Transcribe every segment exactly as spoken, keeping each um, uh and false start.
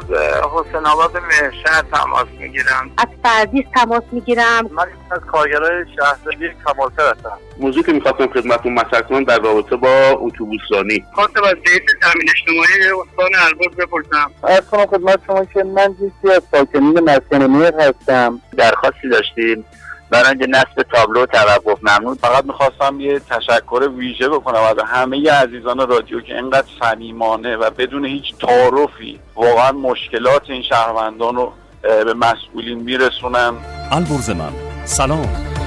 از حسین آباد مهشهر تماس میگیرم. از پردیس تماس میگیرم. من از کارگرای شهرداری کمال‌طلب هستم. موضوعی که می‌خواستم خدمتتون مطرح کنم در رابطه با اتوبوسرانی. خواستم از رئیس تامین اجتماعی استان البرز بپرسم. عرض کنم خدمت شما که من یکی از ساکنین مسکن مهر هستم. درخواستی داشتیم برای اینکه نصب تابلو توقف ممنوع. فقط میخواستم یه تشکر ویژه بکنم از همه عزیزان رادیو که اینقدر صمیمانه و بدون هیچ تعارفی واقعا مشکلات این شهروندان رو به مسئولین میرسونن. البرز من سلام.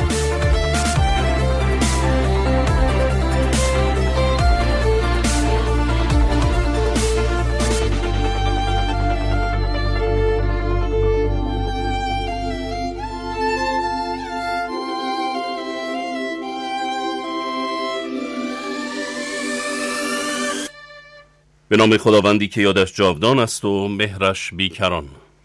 به نام خداوندی که یادش جاودان است و مهرش بیکران.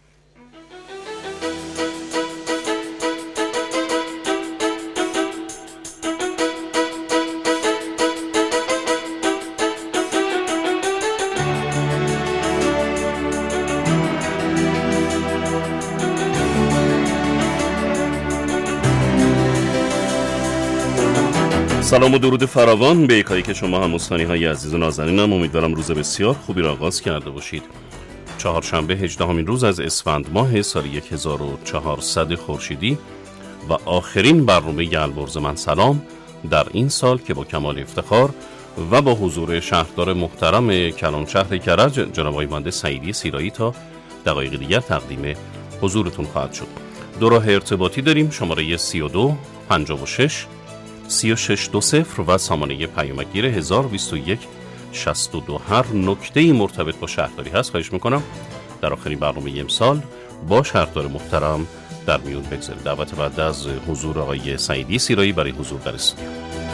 سلام و درود فراوان به یکایی که شما هم مستانی های عزیز و نازنینم. امیدوارم روز بسیار خوبی را آغاز کرده باشید. چهارشنبه هجدهمین روز از اسفند ماه سال هزار و چهارصد خورشیدی و آخرین برنامه البرز من سلام در این سال که با کمال افتخار و با حضور شهردار محترم کلانشهر کرج جناب آقای مهندس سعیدی سیرایی تا دقایق دیگر تقدیم حضورتون خواهد شد. دو راه ارتباطی داریم، شماره سی و دو پنجاه و شش سی و شش دو صفر و سامانه پیامگیر هزار و بیست و یک شصت و دو. هر نکته‌ای مرتبط با شهرداری هست خواهش میکنم در آخرین برنامه امسال با شهردار محترم در میون بگذارید. دعوت بعد از حضور آقای سعیدی سیرایی برای حضور در استودیو.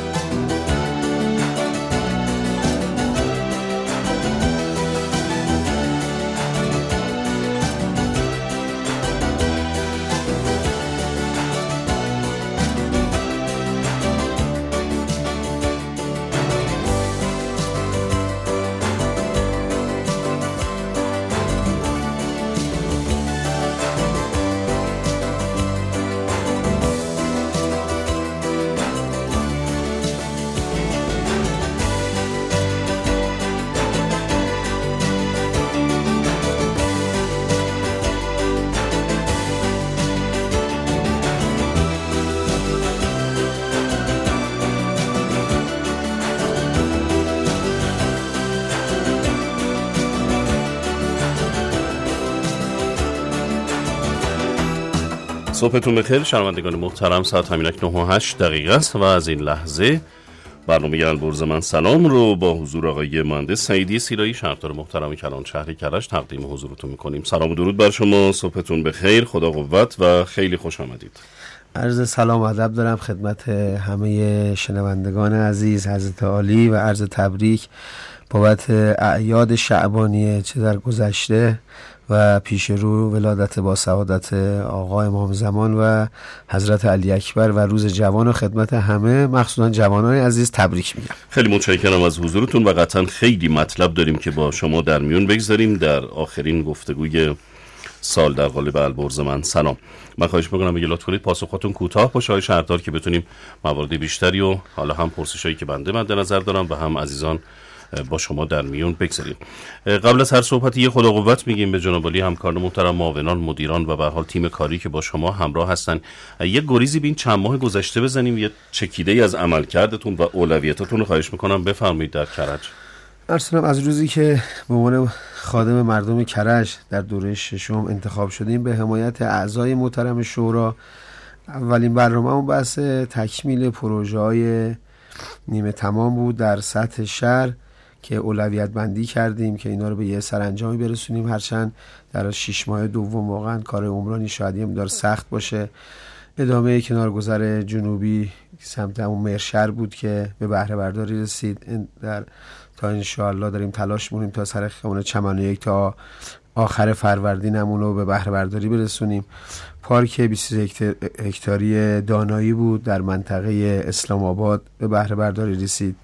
صبحتون بخیر شنوندگان محترم. ساعت همین اکنون نه و هشت دقیقه است و از این لحظه برنامه البرز من سلام رو با حضور آقای مهندس سعیدی سیرایی شهردار محترم کلانشهر کرج تقدیم حضورتون میکنیم. سلام و درود بر شما، صبحتون بخیر، خدا قوت و خیلی خوش آمدید. عرض سلام و ادب دارم خدمت همه شنوندگان عزیز حضرت عالی و عرض تبریک بابت اعیاد شعبانیه چه در گذشته و پیش رو ولادت با سعادت آقا امام زمان و حضرت علی اکبر و روز جوان و خدمت همه مخصوصا جوانان عزیز تبریک میگم. خیلی متشکرم از حضورتون و قطعا خیلی مطلب داریم که با شما در میون بگذاریم در آخرین گفتگوی سال در قالب البرز من سلام. من خواهش میکنم اگه لطف کنید پاسخاتون کوتاه باشه آقای شهردار که بتونیم موارد بیشتری و حالا هم پرسشایی که بنده مد نظر دارم و هم عزیزان با شما در میون بگذاریم. قبل از هر صحبتی یه خدا قوت میگیم به جناب عالی همکاران محترم، معاونان، مدیران و به هر حال تیم کاری که با شما همراه هستن. یه گریزی به این چند ماه گذشته بزنیم، یه چکیده‌ای از عملکردتون و اولویتاتون رو خواهش میکنم بفرمایید در کرج. ارسلام از روزی که به عنوان خادم مردم کرج در دوره ششم انتخاب شدیم به حمایت اعضای محترم شورا، اولین برنامه‌مون بحث تکمیل پروژه‌های نیمه تمام بود در سطح شهر که اولویت بندی کردیم که اینا رو به یه سرانجامی برسونیم، هرچند در شش ماه دوم واقعا کار عمرانی شاید یه مقدار سخت باشه. ادامه کنارگذر جنوبی سمت همون مهرشهر بود که به بهره برداری رسید. در تا انشاءالله داریم تلاش می‌کنیم تا سر خیابان چمن یک تا آخر فروردینمون رو به بهره برداری برسونیم. پارک بیست و سه هکتاری دانایی بود در منطقه اسلام آباد به بهره برداری رسید.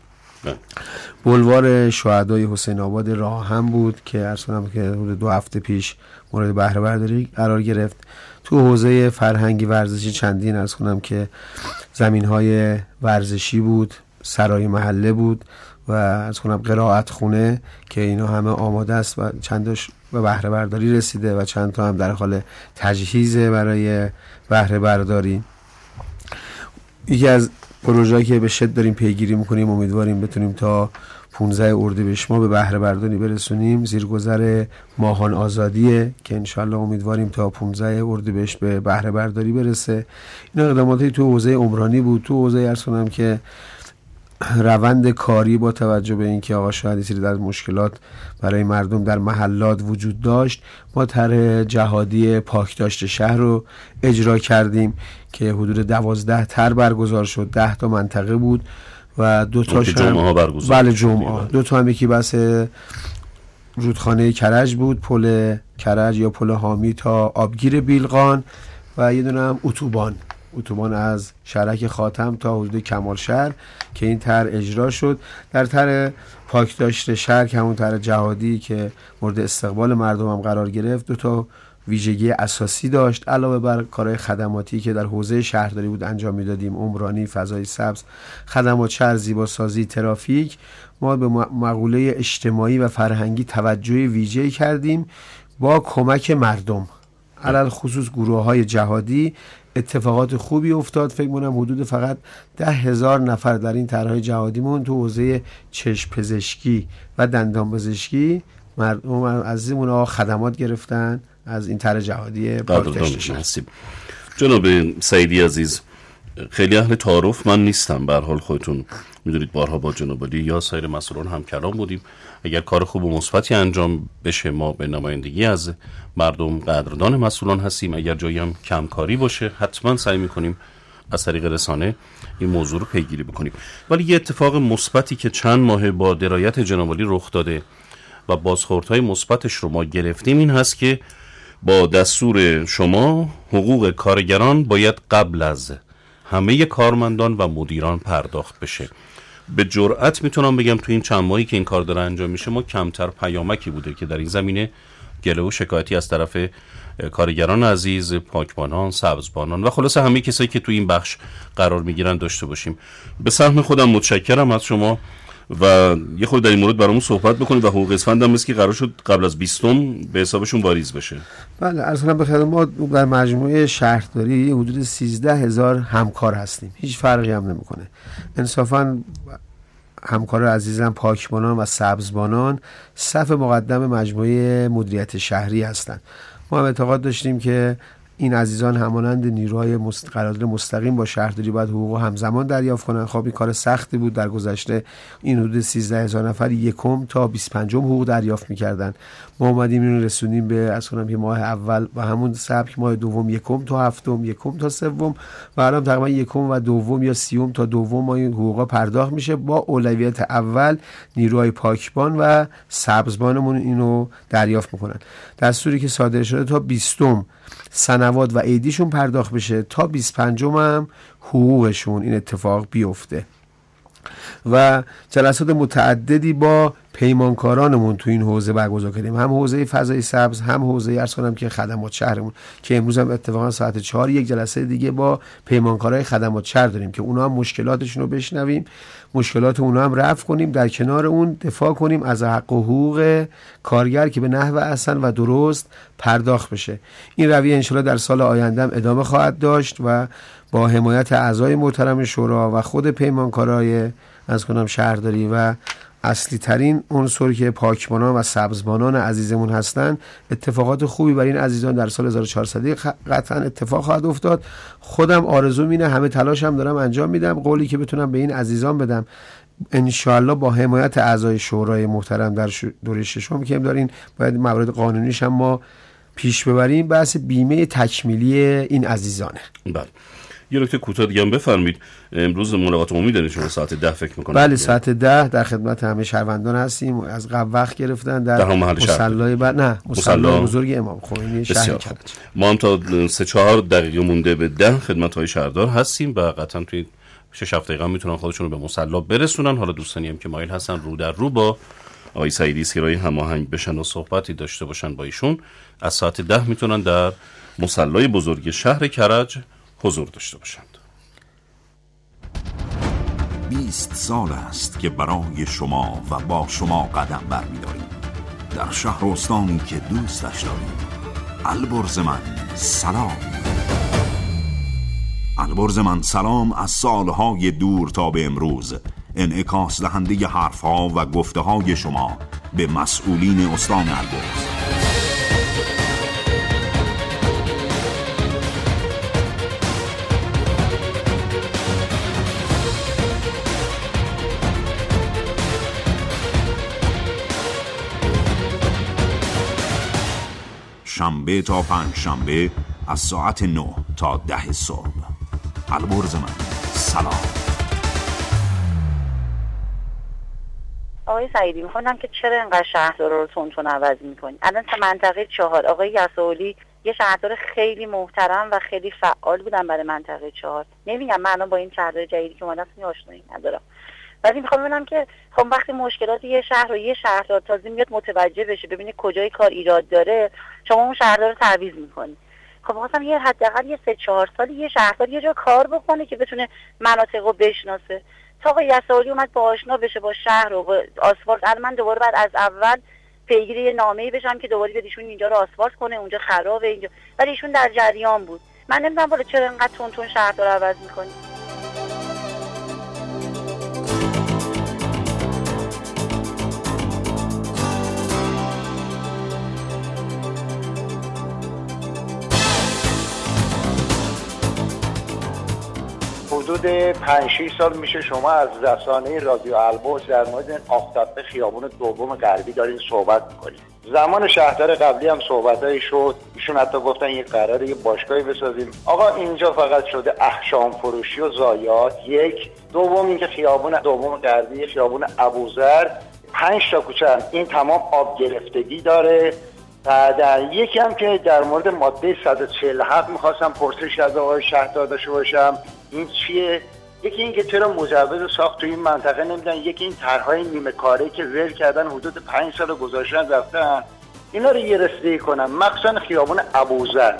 بلوار شهدای حسین آباد راهم بود که عرض کنم که حدود دو هفته پیش مورد بهره برداری قرار گرفت. تو حوزه فرهنگی ورزشی چندین عرض کنم که زمین‌های ورزشی بود، سرای محله بود و عرض کنم قرائت خونه که اینا همه آماده است و چندش به بهره برداری رسیده و چند تا هم در حال تجهیز برای بهره برداری. یکی از پروژه‌ای که به شدت داریم پیگیری می‌کنیم، امیدواریم بتونیم تا پانزده اردیبهشت ما به بهره برداری برسونیم. زیرگذر ماهان آزادیه که انشالله امیدواریم تا پانزده اردیبهشت به بهره برداری برسه. این اقداماتی تو حوزه عمرانی بود. تو حوزه عرض کنم که روند کاری با توجه به اینکه آقا شاید یه سری در مشکلات برای مردم در محلات وجود داشت، ما طرح جهادی پاکداشت شهر رو اجرا کردیم که حدود دوازده طرح برگزار شد. ده تا منطقه بود و دو تا جمعه ها برگزار. بله جمعه. دو تا هم یکی بس رودخانه کرج بود، پل کرج یا پل حامی تا آبگیر بیلقان و یه دونه هم اتوبان اتوبان از شرک خاتم تا حدود کمال شهر که این طرح اجرا شد. در طرح پاکداشت شهر که همون طرح جهادی که مورد استقبال مردم هم قرار گرفت، دو تا ویژگی اساسی داشت. علاوه بر کارهای خدماتی که در حوزه شهرداری بود انجام میدادیم، عمرانی، فضای سبز، خدمات شهر، زیباسازی، ترافیک، ما به مقوله اجتماعی و فرهنگی توجه ویژه‌ای کردیم با کمک مردم، علل خصوص گروه‌های جهادی. اتفاقات خوبی افتاد. فکر می‌کنم حدود فقط ده هزار نفر در این طرح‌های جهادیمون تو حوزه چشم پزشکی و دندان پزشکی مردم عزیزمون ها خدمات گرفتن از این طرح جهادی پاکداشت. جناب سعیدی عزیز، خیلی اهل تعارف من نیستم، به هر حال خودتون میدونید بارها با جناب علی یا سایر مسئولان هم کلام بودیم. اگر کار خوب و مثبتی انجام بشه ما به نمایندگی از مردم قدردان مسئولان هستیم. اگر جایی هم کمکاری باشه حتما سعی میکنیم از طریق رسانه این موضوع رو پیگیری بکنیم. ولی یه اتفاق مثبتی که چند ماه با درایت جناب علی رخ داده و بازخوردهای مثبتش رو ما گرفتیم این هست که با دستور شما حقوق کارگران باید قبل از همه کارمندان و مدیران پرداخت بشه. به جرئت میتونم بگم تو این چند ماهی که این کار داره انجام میشه ما کمتر پیامکی بوده که در این زمینه گله و شکایتی از طرف کارگران عزیز، پاکبانان، سبزبانان و خلاصه همه کسایی که تو این بخش قرار میگیرن داشته باشیم. به سهم خودم متشکرم از شما و یه خود در این مورد برامون صحبت بکنید و حقوق اسفند هم مثل که قرار شد قبل از بیستم به حسابشون واریز بشه. بله، اصلا به خدمت ما در مجموعه شهرداری حدود سیزده هزار همکار هستیم. هیچ فرقی هم نمیکنه. انصافاً همکار عزیزم پاکبانان و سبزبانان صف مقدم مجموعه مدیریت شهری هستند. ما هم اعتقاد داشتیم که این عزیزان همانند نیروهای قرارداد مستقیم با شهرداری باید حقوق همزمان دریافت کنند. خب این کار سختی بود. در گذشته این حدود سیزده هزار نفر یکم تا بیست و پنجم حقوق دریافت می‌کردند. ما اومدیم اینو رسونیم به اصلا که ماه اول و همون سبک ماه دوم یکم تا هفتم، یکم تا سوم و الان تقریبا یکم و دوم یا سیوم تا دوم ما این حقوقا پرداخت میشه. با اولویت اول نیروهای پاکبان و سبزبانمون اینو دریافت میکنن. دستوری که صادر شده تا بیستم سنوات و عیدیشون پرداخت بشه، تا بیست و پنجم هم حقوقشون این اتفاق بیفته. و جلسات متعددی با پیمانکارانمون تو این حوزه برگزار کردیم، هم حوزه فضای سبز، هم حوزه عرض کنم که خدمات شهرمون که امروز هم اتفاقا ساعت چهار یک جلسه دیگه با پیمانکارای خدمات شهر داریم که اونا هم مشکلاتشون رو بشنویم، مشکلات اونا هم رفع کنیم، در کنار اون دفاع کنیم از حق و حقوق کارگر که به نحو احسن و درست پرداخت بشه. این رویه انشالله در سال آینده هم ادامه خواهد داشت و با حمایت اعضای محترم شورا و خود پیمانکارای از کنم شهرداری و اصلی ترین عنصر که پاکبانان و سبزبانان عزیزمون هستن، اتفاقات خوبی برای این عزیزان در سال هزار و چهارصد قطعا اتفاق خواهد افتاد. خودم آرزو مینه، همه تلاشم دارم انجام میدم. قولی که بتونم به این عزیزان بدم انشاءالله با حمایت اعضای شورای محترم در دوره ششم که دارین باید موارد قانونیش هم ما پیش ببریم، بحث بیمه تکمیلی این عزیزانه. بله. یه نکته کوتاه دیگه هم بفرمایید. امروز ملاقات عمومی دارین شما ساعت ده فکر می‌کنم؟ بله ساعت ده در خدمت همه شهروندان هستیم. از قبل وقت گرفتن در, در مصلی بعد نه مصلی بزرگ امام خمینی شهر کرج. ما هم تا سه چهار دقیقه مونده به ده خدمت‌های شهردار هستیم و قطعا توی شش هفت دقیقه میتونن خودشون رو به مصلی برسونن. حالا دوستانی هم که مایل هستن رو در رو با آقای سعیدی سیرایی هماهنگ بشن و صحبتی داشته باشن با ایشون، از ساعت ده میتونن در مصلی بزرگ شهر کرج حضور داشته باشند. بیست سال است که برای شما و با شما قدم برمی‌داریم در شهر و استانی که دوستش داریم. البرز من سلام. البرز من سلام از سالهای دور تا به امروز انعکاس دهنده حرفها و گفته های شما به مسئولین استان البرز. شنبه تا پنج شنبه از ساعت نه تا ده صبح. البرز من سلام. آقای سعیدی میخوام که چرا اینقدر شهردار رو تون تون عوض میکنی؟ الان تا منطقه چهار آقای یسوعلی یه شهردار خیلی محترم و خیلی فعال بودن برای منطقه چهار. نمیگم من الان با این شهردار جدیدی که اومدن آشنایی ندارم، ولی میخوام ببینم که خب وقتی مشکلات یه شهر رو یه شهردار تازه میاد متوجه بشه، ببینه کجای کار ایراد داره، شما اون شهردار رو تعویض میکنی. خب واسم یه حداقل یه سه چهار سال یه شهردار یه جا کار بکنه که بتونه مناطق رو بشناسه. تا آقای یسوعلی اومد با آشنا بشه با شهر و با آسفالت، الان من دوباره بعد از اول پیگیری یه نامه‌ای بشم که دوباره بدیشون اینجا رو آسفالت کنه، اونجا خرابه اینجا، ولی ایشون در جریان بود. من نمیدونم بالا چرا اینقدر تون تون شهردار عوض میکنی. حدود پنج شش سال میشه شما از رسانه رادیو البرز در مورد آفتابه خیابون دوم غربی دارین صحبت میکنید. زمان شهردار قبلی هم صحبتایی شد، ایشون حتی گفتن یه قراره یه باشگاهی بسازیم. آقا اینجا فقط شده احشام فروشی و ضایعات. یک دوم اینکه خیابون دوم غربی خیابون ابوذر پنج تا کوچه این تمام آب گرفتگی داره. بعدن یکی هم که در مورد ماده صد و چهل و هفت میخواستم پرسش از آقای شهردار داشته باشم، این چیه؟ یکی این که چرا مجوز ساخت تو این منطقه نمیدن، یکی این طرحهای نیمه کاری که ول کردن حدود پنج سال گذاشتن رفتن، اینا رو یه رسیدگی کنن، مخصوصا خیابون ابوذر.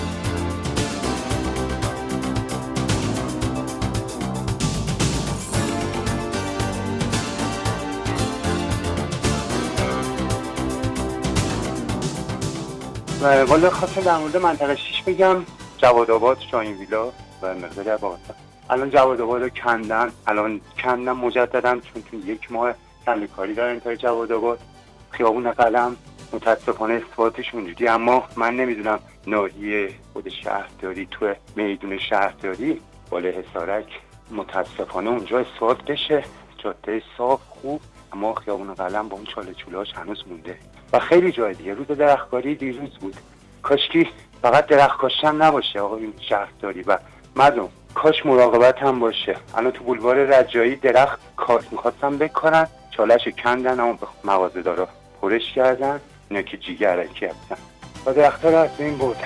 والا خواستم در مورد منطقه شیش بگم، جواد آباد، شاهین ویلا و مقداری عباقستان. الان جواد آباد رو کندن، الان کندن مجددن چون تو یک ماه کندن کاری دارن تا جواد آباد. خیابون قلم متاسفانه اثباتش اونجوری، اما من نمیدونم ناحیه خود شهرداری تو میدون شهرداری بالا حصارک متاسفانه اونجا اثبات بشه، جاده صاف خوب، اما خیابون قلم با اون چاله چولاش هنوز مونده و خیلی جای دیگه. روز درختکاری دیروز بود، کاشکی فقط درخت کاشتن نباشه آقای شهرداری و مردم، کاش مراقبت هم باشه. الان تو بولوار رجایی درخت کاش میخواستن بکنن، چالش کندن اما به مغازه دارا پرش کردن، اینا که جیگرکی هستن و درخت ها رو از این بردن.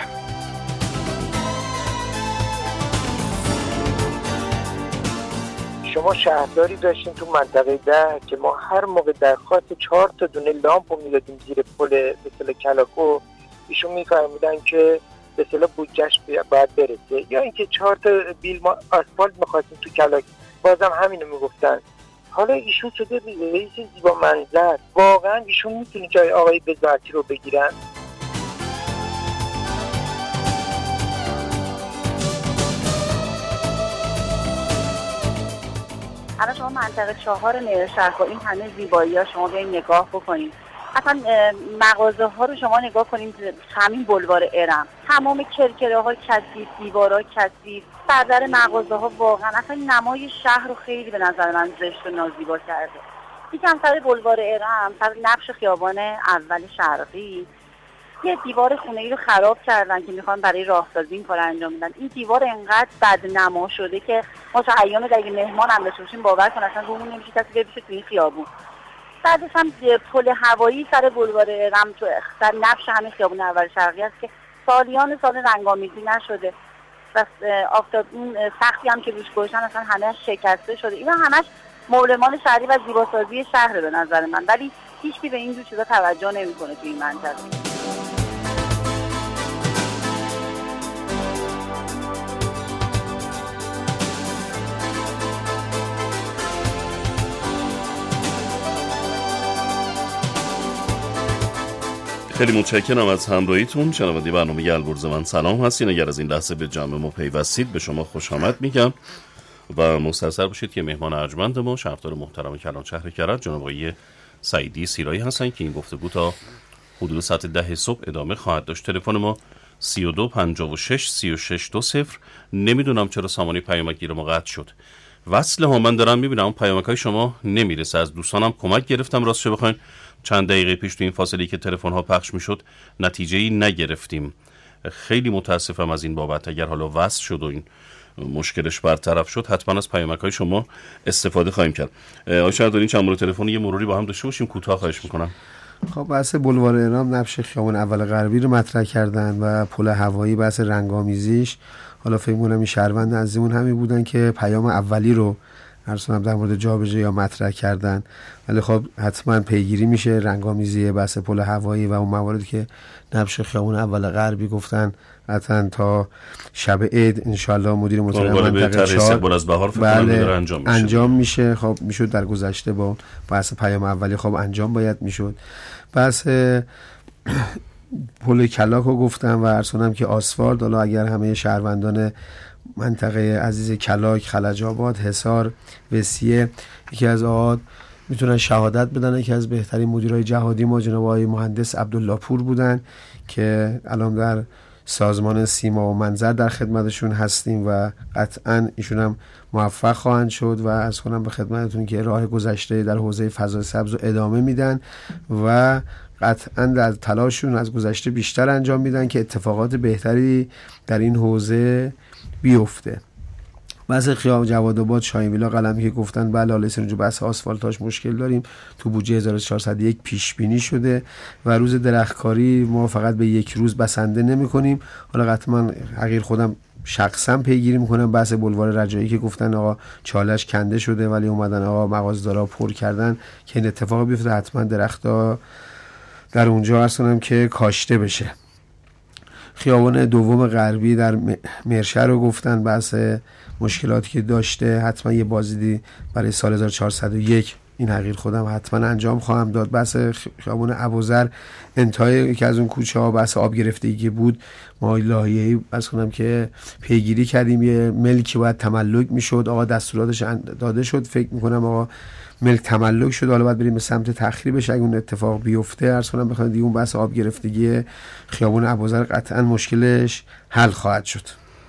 شما شهرداری داشتین تو منطقه ده که ما هر موقع درخواست چهار تا دونه لامپ رو میدادیم زیر پل به اصطلاح کلاکو، ایشون میفرمودن که به اصطلاح بودجهش باید برسه، یا اینکه چهار تا بیل ما آسفالت میخواستیم تو کلاک بازم همینو میگفتن. حالا ایشون شده رئیس زیبا منظر، واقعا ایشون میتونه جای آقای وزارتی رو بگیرن؟ الان شما منطقه چهار نیرشهر با این همه زیبایی ها شما بیاین نگاه بکنید، اصلا مغازه ها رو شما نگاه کنید، همین بلوار ارم تمام کرکره ها کثیف، دیوارا کثیف، سردر مغازه ها واقعا اصلا نمای شهر رو خیلی به نظر من زشت و نازیبا کرده. یکم سر بلوار ارم، سر نقش خیابان اول شرقی یه دیوار خونه‌ای رو خراب کردن که میخوان برای راهسازی این کار انجام بدن. این دیوار انقدر بدنما شده که ما تا ایام دیگه مهمان هم داشته باشیم باور کن اصلا رومون نمیشه کسی ببیشه تو این خیابون. بعدش هم پل هوایی سر بلوار ارم تو در نقش همین خیابون اول شرقی است که سالیان سال رنگ‌آمیزی نشده و آفتاب این سختی هم که روش گذاشتن اصلا همه شکسته شده. اینا همش مبلمان شهری و زیباسازی شهر به نظر من، ولی هیچکی به این جور چیزا توجه نمیکنه تو این منطقه. خیلی متشکرم از همراهیتون. شنونده برنامه البرز من سلام هستین. اگر از این لحظه به جمع ما پیوستید به شما خوش آمد میگم و مستحضر باشید که مهمان ارجمند ما شهردار محترم کلانشهر کرج جناب آقای سعیدی سیرایی هستن که این گفتگو تا حدود ساعت ده صبح ادامه خواهد داشت. تلفن ما سی و دو پنجاه و شش سی و شش دو صفر. نمیدونم چرا سامانه پیامک گیر ما قطع شد. وصل ها من دارم میبینم اون پیامک های شما نمیرسه. از دوستانم کمک گرفتم، راستش بخواین چند دقیقه پیش تو این فاصله که تلفن ها پخش میشد نتیجه‌ای نگرفتیم. خیلی متاسفم از این بابت. اگر حالا وصل شد و این مشکلش برطرف شد حتما از پیامک های شما استفاده خواهیم کرد. آقای شهردار این چند مورد تلفن یه مروری با هم داشته باشیم، کوتاه خواهش میکنم. خب بحث بلوار اعلام نبش خیابان اول غربی رو مطرح کردن و پل هوایی بحث رنگامیزیش. حالا فکر می‌کنم این شهروند عزیزمون همین بودن که پیام اولی رو ارسانم در مورد جابجایی یا مطرح کردن، ولی خب حتما پیگیری میشه رنگامیزی بحث پل هوایی و اون مواردی که نبش خیابون اول غربی گفتن حتما تا شب عید انشالله مدیر محترم منطقه چهار از بهار بله انجام میشه. انجام میشه. خب میشد در گذشته با بحث پیام اولی خب انجام باید میشد. بحث پل کلاک رو گفتم و ارسانم که آسفالت، حالا اگر همه شهروندان منطقه عزیز کلاک، خلج آباد، حصار، وصیه یکی از آقاد میتونن شهادت بدن که از بهترین مدیرای جهادی ما جناب آقای مهندس عبدالله پور بودن که الان در سازمان سیما و منظر در خدمتشون هستیم و قطعا ایشون هم موفق خواهند شد و از کنم به خدمتتون که راه گذشته در حوزه فضای سبز رو ادامه میدن و قطعا در تلاششون از گذشته بیشتر انجام میدن که اتفاقات بهتری در این حوزه بیفته. بحث خیابان جواد آباد شاهین ویلا قلمی که گفتن بله حالا اینجا بحث آسفالتاش مشکل داریم، تو بودجه هزار و چهارصد و یک پیش بینی شده و روز درختکاری ما فقط به یک روز بسنده نمی کنیم. حالا قطعا حقیر خودم شخصا پیگیری میکنم بحث بلوار رجایی که گفتن آقا چالش کنده شده ولی اومدن آقا مغازه‌دارا پر کردن که این اتفاق بیفته، حتما درختا در اونجا هستونم که کاشته بشه. خیابان دوم غربی در مرشه رو گفتن بحث مشکلاتی که داشته، حتما یه بازدیدی برای سال هزار و چهارصد و یک این حقیر خودم حتما انجام خواهم داد. بحث خیابان ابوذر انتهای که از اون کوچه ها بحث آب گرفتگی بود، ما لایحه‌ای بس کنم که پیگیری کردیم یه ملکی باید تملک میشد، آقا دستوراتش داده شد، فکر میکنم آقا ملک تملک شد، حالا باید بریم به سمت تخریبش اگه اون اتفاق بیفته. عرض کنم بخوام دیگه اون بحث آب گرفتگی خیابان ابوذر قطعا مشکلش حل خواهد شد.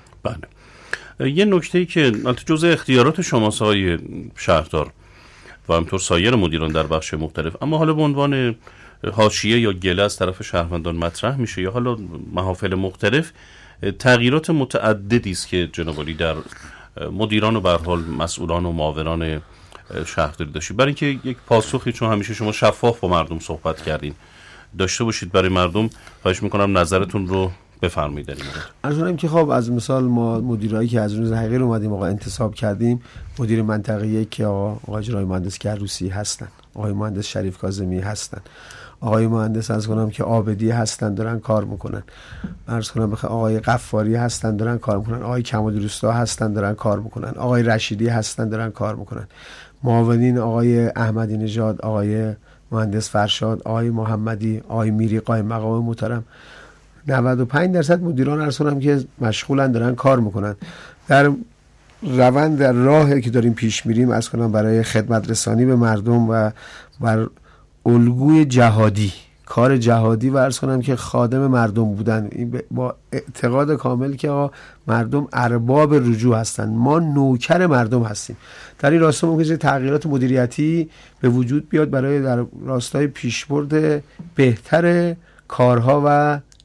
بله. یه نکته‌ای که البته جزء اختیارات شماست آقای شهردار و همینطور سایر مدیران در بخش مختلف، اما حالا به عنوان حاشیه یا گله از طرف شهروندان مطرح میشه یا حالا محافل مختلف، تغییرات متعددی است که جناب عالی در مدیران و به هر حال مسئولان و معاونان شهرداری داشتید. برای اینکه یک پاسخی، چون همیشه شما شفاف با مردم صحبت کردین، داشته باشید برای مردم، خواهش میکنم نظرتون رو بفرمایید. از اونم که خب از مثال ما مدیرایی که از روز حقیر اومدیم آقا انتصاب کردیم، مدیر منطقه یک که آقا آقای مهندس کروسی هستن، آقای مهندس شریف کاظمی هستن، آقای مهندس از کنم که عابدی هستن دارن کار میکنن، عرض کنم بخوام آقای غفاری هستن دارن کار میکنن، آقای کمال روستا هستن دارن کار میکنن، آقای رشیدی هستن دارن کار میکنن، معاونین آقای احمدی نژاد، آقای مهندس فرشاد، آقای محمدی، آقای میری قائم مقام محترم، نود و پنج درصد مدیران ارسانم که مشغولن دارن کار میکنن. در روند در راهی که داریم پیش میریم از کنم برای خدمت رسانی به مردم و بر الگوی جهادی، کار جهادی و عرض کنم که خادم مردم بودن، با اعتقاد کامل که آقا مردم ارباب رجوع هستن، ما نوکر مردم هستیم. در این راستا ممکنه تغییرات مدیریتی به وجود بیاد برای در راستای پیشبرد بهتر کارها و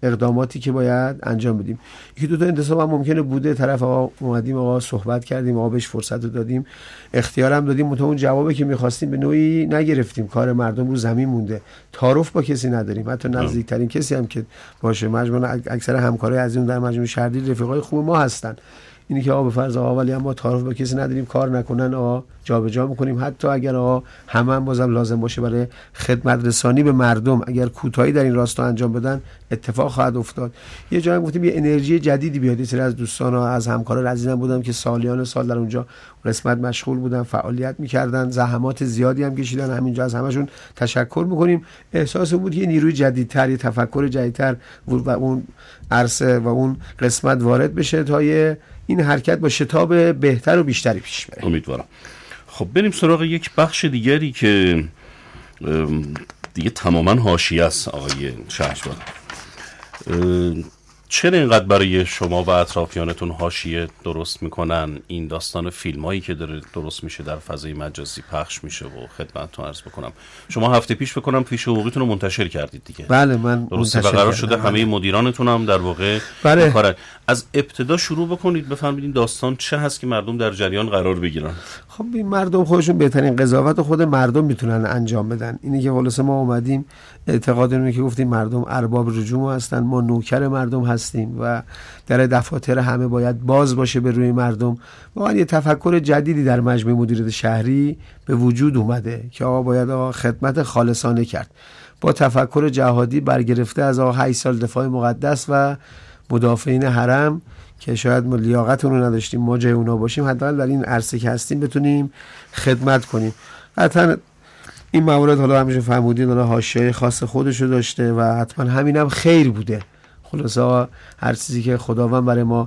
اقداماتی که باید انجام بدیم. یکی دو تا انتصاب هم ممکنه بوده، طرف آقا اومدیم آقا صحبت کردیم، آقا بهش فرصت رو دادیم، اختیارم دادیم، متو اون جوابی که می‌خواستیم به نوعی نگرفتیم، کار مردم رو زمین مونده، تعارف با کسی نداریم، حتی نزدیکترین کسی هم که باشه مجموعه اکثر همکارای عزیزمون در مجموعه شهرداری رفیقای خوب ما هستن، اینی که آقا به فرض آقا ولی اما تعارف با کسی نداریم، کار نکنن آقا جابجا میکنیم، حتی اگر آقا همه هم بازم لازم باشه برای خدمت رسانی به مردم اگر کوتاهی در این راستا انجام بدن اتفاق خواهد افتاد. یه جایی گفتیم یه انرژی جدیدی بیاد. یه سری از دوستان ها از همکارا عزیزم بودم که سالیان سال در اونجا قسمت مشغول بودن، فعالیت میکردن، زحمات زیادی هم کشیدن، همینجا از همشون تشکر میکنیم. احساس بود یه نیروی جدیدتر، یه تفکر جدیدتر و اون عرصه و اون قسمت وارد بشه تا این حرکت با شتاب بهتر و بیشتری پیش بره. امیدوارم. خب بریم سراغ یک بخش دیگری که دیگه تماما حاشیه است. آقای شهربان، چرا اینقدر برای شما و اطرافیانتون حاشیه درست میکنن این داستان فیلم هایی که داره درست میشه در فضای مجازی پخش میشه؟ و خدمتتون عرض بکنم شما هفته پیش بکنم فیش حقوقیتون رو منتشر کردید دیگه؟ بله من درسته و قرار شده همه بله. مدیرانتون هم در واقع بله. کار از ابتدا شروع بکنید، بفهمید این داستان چه هست که مردم در جریان قرار بگیرن. خب این مردم خودشون بهترین قضاوت خود مردم میتونن انجام بدن. اینی که خلاصه ما اومدیم اعتقادمون که گفتیم مردم ارباب رجوع هستن، ما نوکر مردم هستیم و در دفاتر همه باید باز باشه به روی مردم. واقعا یه تفکر جدیدی در مجمع مدیریت شهری به وجود اومده که آقا باید آقا خدمت خالصانه کرد با تفکر جهادی برگرفته از آقا هشت سال دفاع مقدس و مدافعین حرم که شاید ما لیاقت اونو نداشتیم ما جای اونا باشیم، حداقل در این عرصه که هستیم بتونیم خدمت کنیم. قطعا این موارد حالا همیشه فهمودین حالا حاشیه خاص خودشو داشته و حتما همینم خیر بوده. خلاصا هر چیزی که خداوند برای ما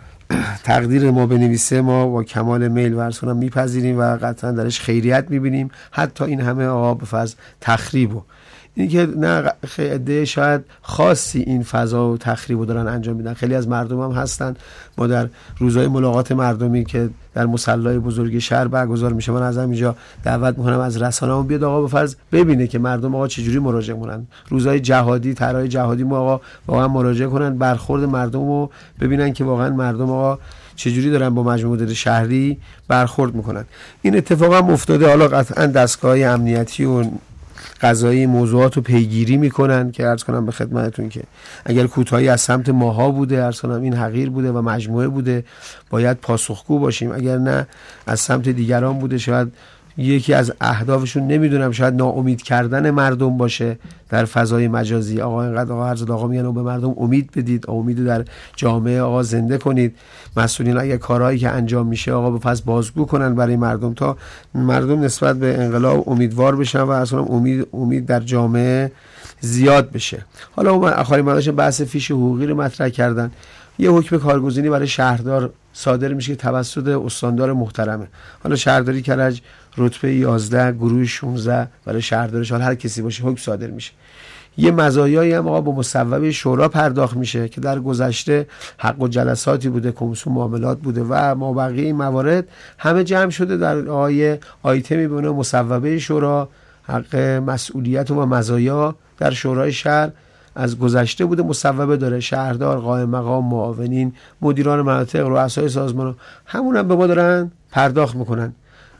تقدیر ما بنویسه ما با کمال میل و عرض کنم میپذیریم و قطعا درش خیریت میبینیم، حتی این همه آقا به فرض تخریبو. این که نه عده شاید خاصی این فضا و تخریبو دارن انجام میدن، خیلی از مردم هم هستن. ما در روزهای ملاقات مردمی که در مصلی بزرگ شهر برگزار میشه من از همینجا دعوت میکنم از رسانه‌مون بیاد آقا به فرض ببینه که مردم آقا چجوری مراجعه کنن. روزهای جهادی، طرحهای جهادی ما آقا واقعا مراجعه کنن، برخورد مردم رو ببینن که واقعا مردم آقا چجوری دارن با مجمع مدیریت شهری برخورد میکنن. این اتفاق هم افتاده. حالا قطعا دستگاه امنیتی و قضایی موضوعات رو پیگیری میکنن که عرض کنم به خدمتتون که اگر کوتاهی از سمت ماها بوده عرض کنم این حقیر بوده و مجموعه بوده باید پاسخگو باشیم، اگر نه از سمت دیگران بوده شاید یکی از اهدافشون نمیدونم شاید ناامید کردن مردم باشه در فضای مجازی. آقا اینقدر آقا هر آقا میگن به مردم امید بدید، امید در جامعه آقا زنده کنید. مسئولین اگه کارهایی که انجام میشه آقا به پس بازگو کنن برای مردم تا مردم نسبت به انقلاب امیدوار بشن و اصلا امید امید در جامعه زیاد بشه. حالا اون آخرین مدارش بحث فیش حقوقی رو مطرح کردن. یه حکم کارگزینی برای شهردار صادر میشه که توسط استاندار محترمه. حالا شهرداری کرج رتبه یازده گروه شانزده برای شهردارش حال هر کسی باشه حکم صادر میشه. یه مزایایی هم آقا با مصوبه شورا پرداخت میشه که در گذشته حق و جلساتی بوده، کمیسیون معاملات بوده و ما بقیه این موارد همه جمع شده در آیه آیتمی به نام مصوبه شورا. حق مسئولیت و مزایا در شورای شهر از گذشته بوده، مصوبه داره، شهردار، قائم مقام، معاونین، مدیران مناطق، رؤسای سازمان همون هم به ما دارن پرداخت میکنن.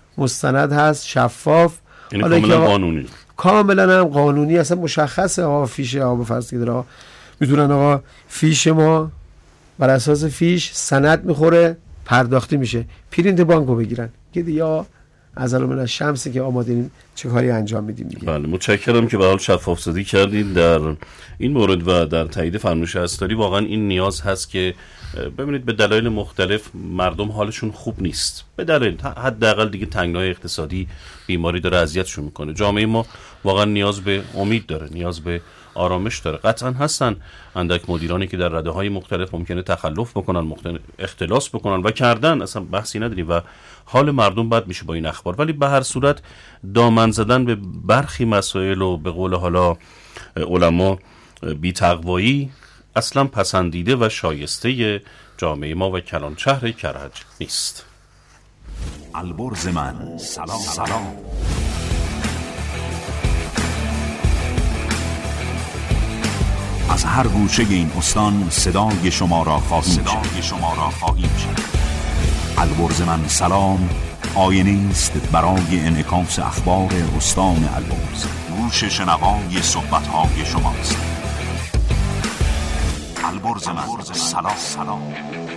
مستند هست، شفاف، یعنی کاملا قانونی، کاملا هم قانونی، اصلا مشخصه آقا فیش آقا به فرض که داره میتونن آقا فیش ما بر اساس فیش سند میخوره پرداختی میشه، پرینت بانکو بگیرن که یا از علوم شمسی که آمادین چه کاری انجام میدیم دیگه. بله متشکرم که به حال شفاف سازی کردید در این مورد و در تایید فرمایش استاری. واقعا این نیاز هست که ببینید به دلایل مختلف مردم حالشون خوب نیست، به دلیل حداقل دیگه تنگنای اقتصادی، بیماری داره اذیتشون میکنه. جامعه ما واقعا نیاز به امید داره، نیاز به آرامش داره. قطعا هستن اندک مدیرانی که در رده‌های مختلف ممکنه تخلف بکنن، ممکنه اختلاس بکنن و کردن، اصلا بحثی نداریم و حال مردم بد میشه با این اخبار. ولی به هر صورت دامن زدن به برخی مسائل و به قول حالا علما بی تقوایی اصلا پسندیده و شایسته جامعه ما و کلان شهر کرج نیست. البرز من سلام سلام. از هر گوشه این استان صدای شما را خواهیم صدای شما را خواهیم شد. البرز من سلام آینه است برای انعکاس اخبار استان البرز. گوش شنوای صحبت‌های شماست. البرز من سلام سلام.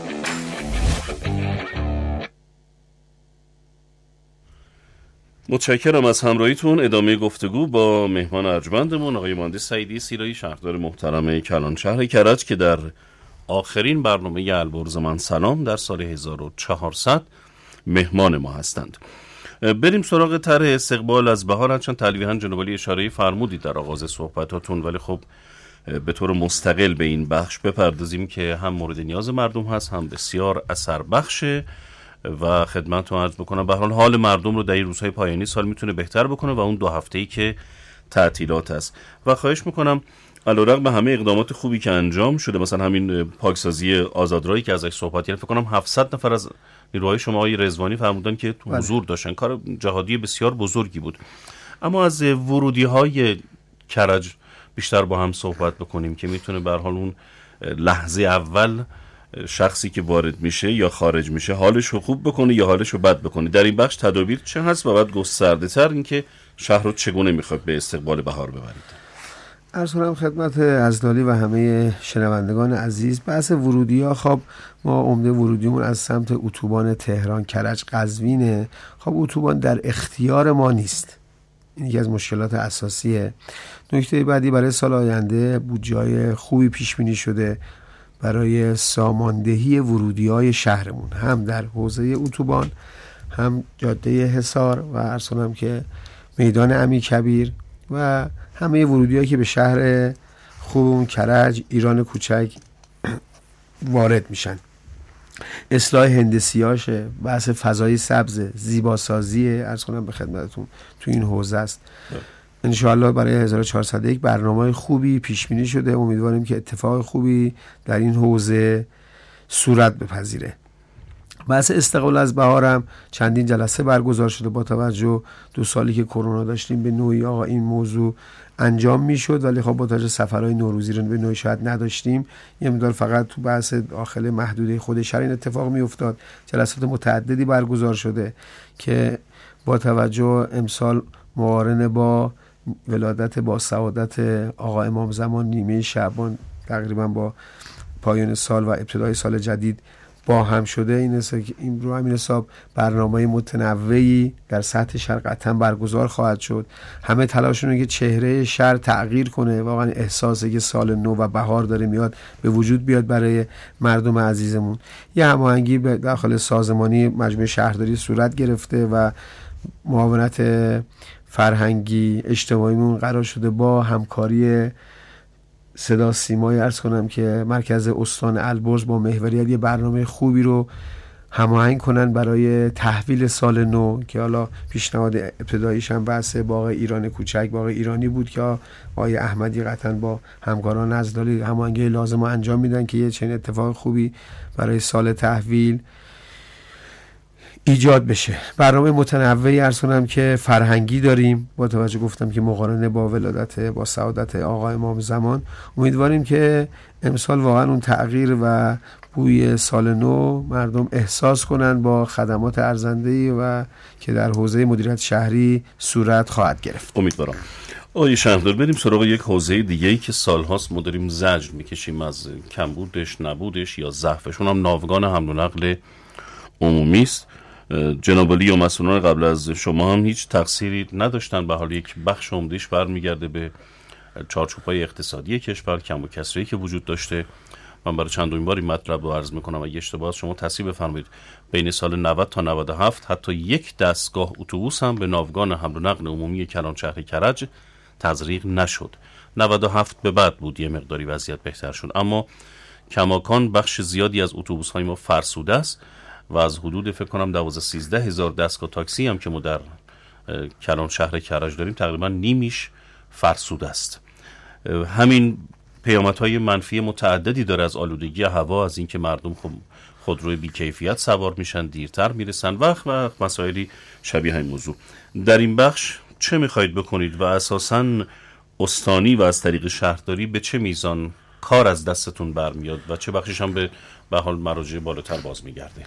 متشکرم از همراهیتون. ادامه گفتگو با مهمان ارجمندمون آقای مهندس سعیدی سیرایی، شهردار محترم کلان شهر کرج، که در آخرین برنامه البرز من سلام در سال هزار و چهارصد مهمان ما هستند. بریم سراغ طرح استقبال از بهار. چون تلویحاً جناب عالی اشاره فرمودید در آغاز صحبتاتون، ولی خب به طور مستقل به این بخش بپردازیم که هم مورد نیاز مردم هست، هم بسیار اثر بخشه و خدمتتون عرض بکنم به هر حال حال مردم رو در این روزهای پایانی سال میتونه بهتر بکنه و اون دو هفته‌ای که تعطیلات است. و خواهش میکنم علیرغم همه اقدامات خوبی که انجام شده، مثلا همین پاکسازی آزادراهی که ازش صحبت کردیم، فکر کنم هفتصد نفر از نیروهای شما آقای رضوانی فرمودن که تو حضور داشتن، کار جهادی بسیار بزرگی بود. اما از ورودی‌های کرج بیشتر با هم صحبت بکنیم که میتونه به هر حال اون لحظه اول شخصی که وارد میشه یا خارج میشه حالش رو خوب بکنه یا حالش رو بد بکنه. در این بخش تدابیر چه هست و بعد گسترده تر اینکه شهر رو چگونه میخواد به استقبال بهار ببرید؟ عرض کنم خدمت عزیزانی و همه شنوندگان عزیز، بحث ورودی ها، خب ما عمده ورودیمون از سمت اتوبان تهران کرج قزوینه. خب اتوبان در اختیار ما نیست، این یکی از مشکلات اساسیه. نکته بعدی، برای سال آینده بودجه‌های خوبی پیش بینی شده برای ساماندهی ورودی‌های شهرمون، هم در حوزه اتوبان، هم جاده حصار و عرض کنم که میدان امیرکبیر و همه ورودی‌هایی که به شهر خوبمون کرج، ایران کوچک وارد میشن. اصلاح هندسیاشه، بحث فضای سبز، زیباسازی عرض کنم به خدمتتون تو این حوزه است. انشاءالله برای هزار و چهارصد و یک برنامه خوبی پیش بینی شده. امیدواریم که اتفاق خوبی در این حوزه صورت بپذیره. بحث استقبال از بهارم چندین جلسه برگزار شده. با توجه دو سالی که کرونا داشتیم به نوعی آقا این موضوع انجام میشد، ولی خب با توجه سفرهای نوروزی رو به نوعی شاید نداشتیم، یه مقدار فقط تو بحث داخل محدوده خود شهر این اتفاق میافتاد. جلسات متعددی برگزار شده که با توجه امسال مقارنه با ولادت با سعادت آقا امام زمان نیمه شعبان تقریبا با پایان سال و ابتدای سال جدید با هم شده. این است که این رو همین حساب برنامه متنوعی در سطح شهر قطعا برگزار خواهد شد. همه تلاشونه که چهره شهر تغییر کنه، واقعا احساسه که سال نو و بهار داره میاد به وجود بیاد برای مردم عزیزمون. یه هماهنگی داخل سازمانی مجموعه شهرداری صورت گرفته و معاونت فرهنگی اجتماعیمون قرار شده با همکاری صدا سیمای عرض کنم که مرکز استان البرز با محوریت یه برنامه خوبی رو هماهنگ کنن برای تحویل سال نو، که حالا پیشنهاد ابتداییش هم بحث باغ ایران کوچک، باغ ایرانی بود که آقای احمدی قطعا با همکاران نزدالی هماهنگی لازم رو انجام میدن که یه چنین اتفاق خوبی برای سال تحویل ایجاد بشه. برنامه متنوعی عرض کنم که فرهنگی داریم، با توجه گفتم که مقارنه با ولادت با سعادت آقا امام زمان. امیدواریم که امسال واقعا اون تغییر و بوی سال نو مردم احساس کنن با خدمات ارزنده‌ای و که در حوزه مدیریت شهری صورت خواهد گرفت. امیدوارم. آقای شهردار، بریم سراغ یک حوزه دیگه‌ای که سالهاست ما داریم زجر میکشیم از کمبودش، نبودش یا ضعفش، اونم ناوگان حمل و نقل عمومی است. جناب عالی و مسئولان قبل از شما هم هیچ تقصیری نداشتن. به حال یک بخش عمده‌اش برمیگرده به چارچوب‌های اقتصادی کشور، کم و کسری که وجود داشته. من برای چندمین بار این مطلب رو عرض می‌کنم. اگه اشتباه شما تصحیح بفرمایید، بین سال نود تا نود و هفت حتی یک دستگاه اتوبوس هم به ناوگان حمل و نقل عمومی کلان شهر کرج تزریق نشد. نود و هفت به بعد بود یه مقداری وضعیت بهتر شد، اما کماکان بخش زیادی از اتوبوس‌های ما فرسوده است و از حدود فکر کنم دوازده سیزده هزار دستگاه تاکسی هم که ما در کلان شهر کرج داریم تقریبا نیمیش فرسوده است. همین پیامدهای منفی متعددی داره، از آلودگی هوا، از اینکه مردم خب خودروی بی‌کیفیت سوار میشن، دیرتر میرسن، وقت و مسائلی شبیه این موضوع. در این بخش چه میخواید بکنید و اساساً استانی و از طریق شهرداری به چه میزان کار از دستتون برمیاد و چه بخشش هم به به حال مراجع بالاتر باز میگرده؟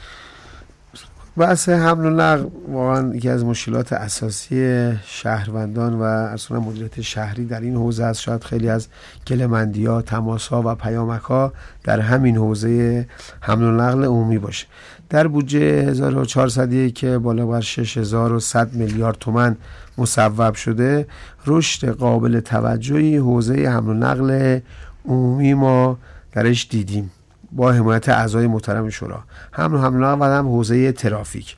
بحث حمل و نقل واقعا یکی از مشکلات اساسی شهروندان و اصلا مدیریت شهری در این حوزه است. شاید خیلی از گله‌مندی‌ها، تماس‌ها و پیامک‌ها در همین حوزه حمل و نقل عمومی باشه. در بودجه هزار و چهارصد یک که بالا بر شش هزار و صد میلیارد تومان مصوب شده، رشد قابل توجهی حوزه حمل و نقل عمومی ما درش دیدیم با حمایت اعضای محترم شورا. هم حمل و نقل و هم حوزه ترافیک.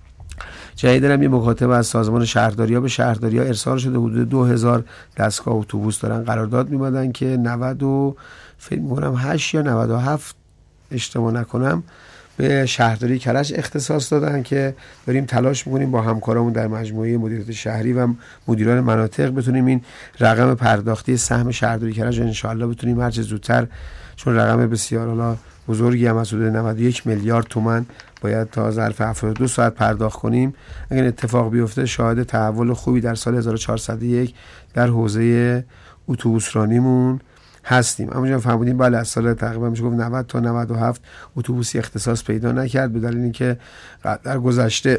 جدیداً هم یه مکاتبه از سازمان شهرداری‌ها به شهرداری‌ها ارسال شده، حدود دو هزار دستگاه اتوبوس دارن قرارداد می‌بندن که نود و فکر می‌کنم هشت یا نود و هفت اشتباه نکنم به شهرداری کرج اختصاص دادن که داریم تلاش می‌کنیم با همکارامون در مجموعه مدیریت شهری و مدیران مناطق بتونیم این رقم پرداختی سهم شهرداری کرج ان شاءالله بتونیم هر چه زودتر، چون رقم بسیار حالا بزرگی هم از حدود نود و یک میلیارد تومان باید تا ظرف هفتاد و دو ساعت پرداخت کنیم. اگر اتفاق بیفته شاهد تحول خوبی در سال هزار و چهارصد و یک در حوزه اتوبوس رانیمون هستیم. همونجا فهمیدیم بله از سال تقریبا میشه گفت نود تا نود و هفت اتوبوسی اختصاص پیدا نکرد به دلیل اینکه در گذشته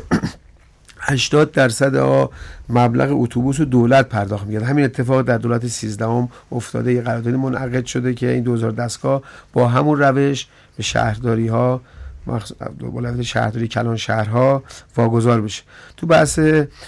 هشتاد درصد مبلغ اتوبوس دولت پرداخت می‌کرد. همین اتفاق در دولت سیزدهم افتاده، یه قراردادی منعقد شده که این دو هزار دستگاه با همون روش به شهرداری‌ها، ولایت شهرداری کلان شهرها واگذار بشه. تو بحث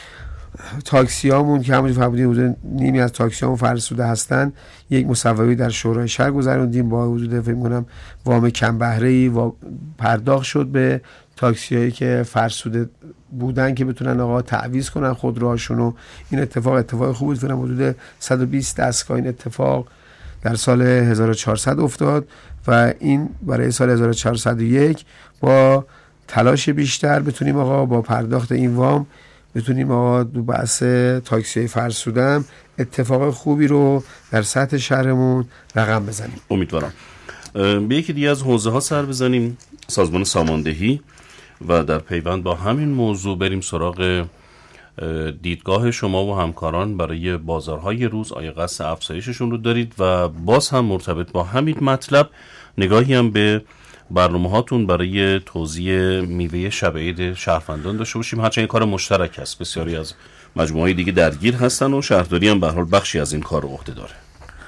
تاکسیامون که همونجوری فهمیدیم حدود نیمی از تاکسیامون فرسوده هستن، یک مصوبه در شورای شهر گذروندیم با حدود فکر می‌کنم وام کم بهره‌ای و پرداخت شد به تاکسیایی که فرسوده بودن که بتونن آقا تعویض کنن خودروهاشونو. این اتفاق اتفاق خوب بود. فکرم حدود صد و بیست دستگاه این اتفاق در سال هزار و چهارصد افتاد و این برای سال هزار و چهارصد و یک با تلاش بیشتر بتونیم آقا با پرداخت این وام بتونیم آقا دو بحث تاکسی فرسودم اتفاق خوبی رو در سطح شهرمون رقم بزنیم. امیدوارم. به یکی دیگه از حوزه ها سر بزنیم، سازمان ساماندهی، و در پیوند با همین موضوع بریم سراغ دیدگاه شما و همکاران برای بازارهای روز. آیا قصد افزایششون رو دارید؟ و باز هم مرتبط با همین مطلب نگاهی هم به برنامه هاتون برای توزیع میوه شب عید شهروندان داشته باشیم. هرچند این کار مشترک است، بسیاری از مجموعه‌های دیگه درگیر هستن و شهرداری هم به هر حال بخشی از این کار رو عهده داره.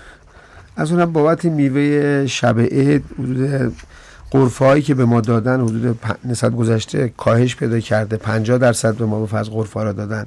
از اونم بابت میوه شب عید حدود غرفه‌هایی که به ما دادن حدود نسبت گذشته کاهش پیدا کرده، پنجاه درصد به ما به فرض غرفه‌ها را دادن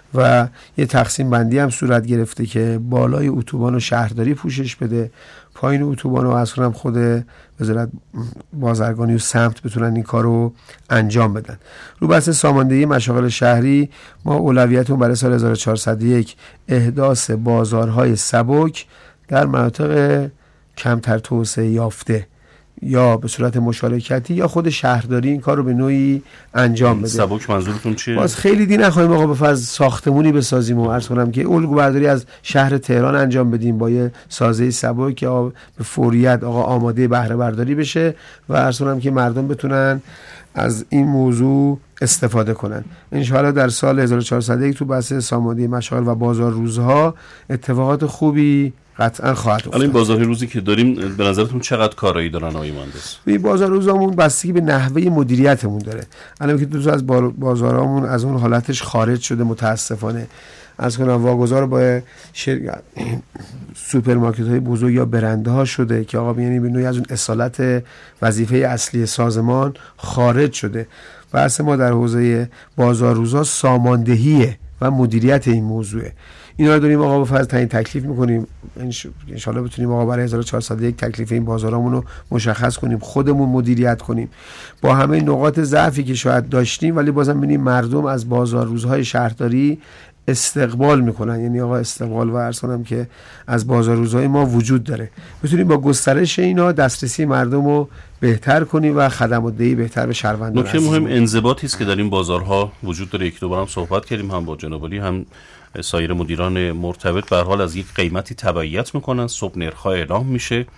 و یه تقسیم بندی هم صورت گرفته که بالای اتوبان و شهرداری پوشش بده، پایین اتوبان و اصلا خود وزارت بازرگانی و سمت بتونن این کارو انجام بدن. رو بحث ساماندهی مشاغل شهری ما اولویتمون برای سال هزار و چهارصد و یک احداث بازارهای سبک در مناطق کمتر توسعه یافته یا به صورت مشارکتی یا خود شهرداری این کار رو به نوعی انجام بده. سبک منظورتون چیه؟ باز خیلی دی نخواهیم آقا به فرض ساختمونی بسازیم و عرض کنم که الگو برداری از شهر تهران انجام بدیم با یه سازه سبک که به فوریت آقا آماده بهره برداری بشه و عرض کنم که مردم بتونن از این موضوع استفاده کنن. انشاءالله در سال هزار و چهارصد و یک تو بحث ساماندهی مشاغل و بازار روزها اتفاقات خوبی قطعا خواهد افتاد. الان بازار روزی که داریم به نظرتون چقدر کارایی دارن آقای مهندس؟ این بازار روزامون بستگی به نحوه مدیریتمون داره. الان که دو تا از بازارامون از اون حالتش خارج شده متاسفانه. از کنم واگذار با شرکت سوپرمارکت‌های بزرگ یا برندها شده که آقا یعنی به نوعی از اون اصالت وظیفه اصلی سازمان خارج شده. بحث ما در حوزه بازار روزا ساماندهیه و مدیریت این موضوعه. اینا رو داریم آقا به فرض تعیین تکلیف میکنیم. ان شاء الله بتونیم آقا برای هزار و چهارصد و یک تکلیف این بازارامون رو مشخص کنیم، خودمون مدیریت کنیم با همه نقاط ضعفی که شاید داشتیم، ولی بازم ببینیم مردم از بازار روزهای شهرداری استقبال میکنن. یعنی آقا استقبال و عرض کنم که از بازار روزهای ما وجود داره. بتونیم با گسترش اینا دسترسی مردم رو بهتر کنیم و خدمات دهی بهتر به شهروندان. نکته مهم انضباطی است که در این بازارها وجود داره. یک دو بارم صحبت کردیم هم با جناب علی هم سایر مدیران مرتبط. به هر حال از یک قیمتی تبعیت میکنن، صبح نرخ‌ها اعلام میشه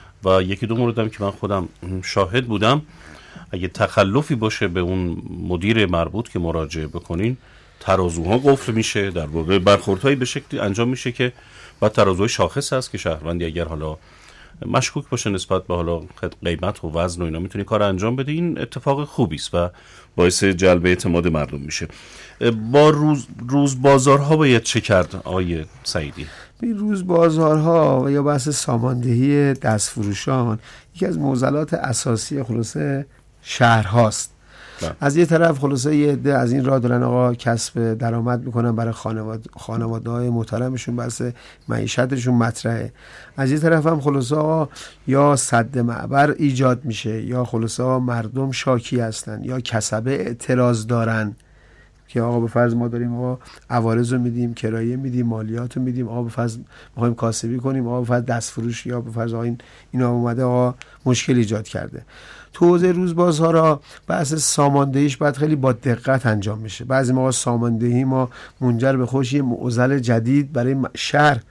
و یکی دو موردم که من خودم شاهد بودم، اگه تخلفی باشه به اون مدیر مربوط که مراجعه بکنین ترازوها قفل میشه، در واقع برخوردهایی به شکلی انجام میشه که بعد ترازوهای شاخص هست که شهروندی اگر حالا مشکوک باشه نسبت به حالا قیمت و وزن و اینا میتونی کار انجام بدی، این اتفاق خوبی است و باعث جلب اعتماد مردم میشه. با روز روز بازارها باید چه کرد آقای سعیدی؟ این روز بازارها و یا بحث ساماندهی دستفروشان یکی از معضلات اساسی خلاصه شهر هاست. از یه طرف خلاصه یه عده از این راه دارن آقا کسب درآمد میکنن برای خانواده خانواده‌های محترمشون، بحث معیشتشون مطرحه. از یه طرف هم خلاصه آقا یا سد معبر ایجاد میشه یا خلاصه آقا مردم شاکی هستن یا کسبه اعتراض دارن که آقا به فرض ما داریم آقا عوارض رو میدیم، کرایه میدیم، مالیات رو میدیم، آقا به فرض میخوایم کاسبی کنیم، آقا به فرض دستفروش یا به فرض آقا این اینا اومده آقا مشکل ایجاد کرده. تو حوزه روزبازها را بحث ساماندهیش باید خیلی با دقت انجام میشه. بعضی موقع ساماندهی ما منجر به خودش یه معضل جدید برای شهر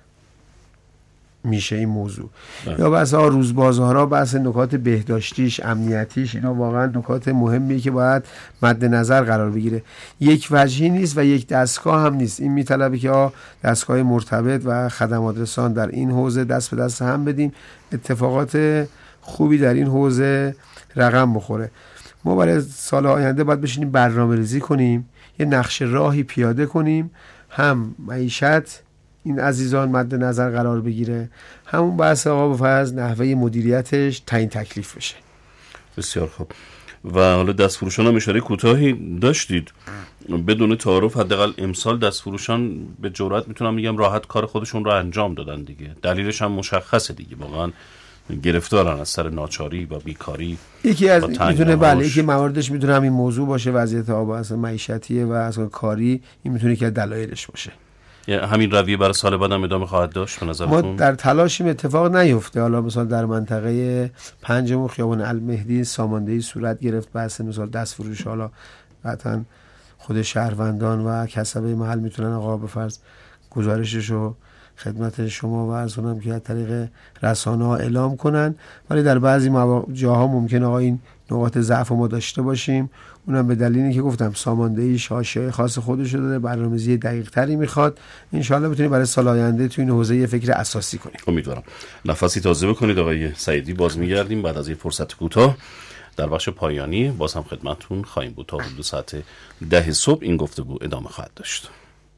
میشه این موضوع. ده. یا بحث روزبازها را بحث نکات بهداشتیش، امنیتیش، اینا واقعا نکات مهمیه که باید مد نظر قرار بگیره. یک وجهی نیست و یک دستگاه هم نیست. این میطلبه که آ دستگاه مرتبط و خدمات رسان در این حوزه دست به دست هم بدیم، اتفاقات خوبی در این حوزه رقم بخوره. ما برای سال آینده باید بشینیم برنامه ریزی کنیم، یه نقشه راهی پیاده کنیم، هم معیشت این عزیزان مد نظر قرار بگیره، همون بحث آقا به فرض نحوه مدیریتش تعیین تکلیف بشه. بسیار خوب. و حالا دستفروشان هم اشاره کوتاهی داشتید، بدون تعارف حداقل امسال دستفروشان به جرئت میتونم بگم راحت کار خودشون رو انجام دادن دیگه. دلیلش هم مشخصه دیگه، واقعا گرفتارن از سر ناچاری و بیکاری. یکی از میتونه بله یکی مواردش میتونه همین موضوع باشه، وضعیت آب اصلا معیشتیه و اصلا کاری، این میتونه که دلایلش باشه. یعنی همین رویه برای سال بعد هم ادامه خواهد داشت به نظرتون؟ ما در تلاشیم اتفاق نیفته. حالا مثلا در منطقه پنجم خیابان المهدی ساماندهی صورت گرفت، بحث مثلا دستفروش، حالا قطعا خود شهروندان و کسبه محل میتونن آقا به فرض گزارششو خدمت شما و عرض کنم که از طریق رسانه ها اعلام کنن، ولی در بعضی مواقع جاها ممکن آقا این نقاط ضعف ما داشته باشیم. اونم به دلیلی که گفتم ساماندهی حاشیه خاص خودش رو داره، برنامه‌ریزی دقیق تری میخواد. ان شاءالله بتونیم برای سال آینده تو این حوزه یه فکر اساسی کنیم. امیدوارم. نفسی تازه بکنید آقای سعیدی. باز میگردیم بعد از این فرصت کوتاه در بخش پایانی باز هم خدمتتون خواهیم بود. تا حدود ساعت ده صبح این گفتگو ادامه خواهد داشت.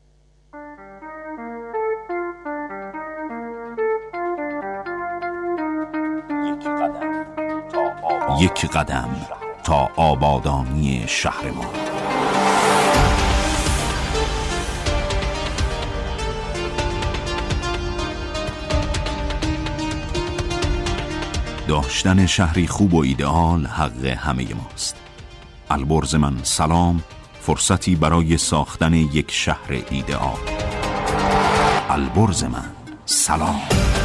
یک قدم تا آبادانی شهر ما. داشتن شهری خوب و ایدئال حق همه ماست. البرز من سلام، فرصتی برای ساختن یک شهر ایدئال. البرز من سلام.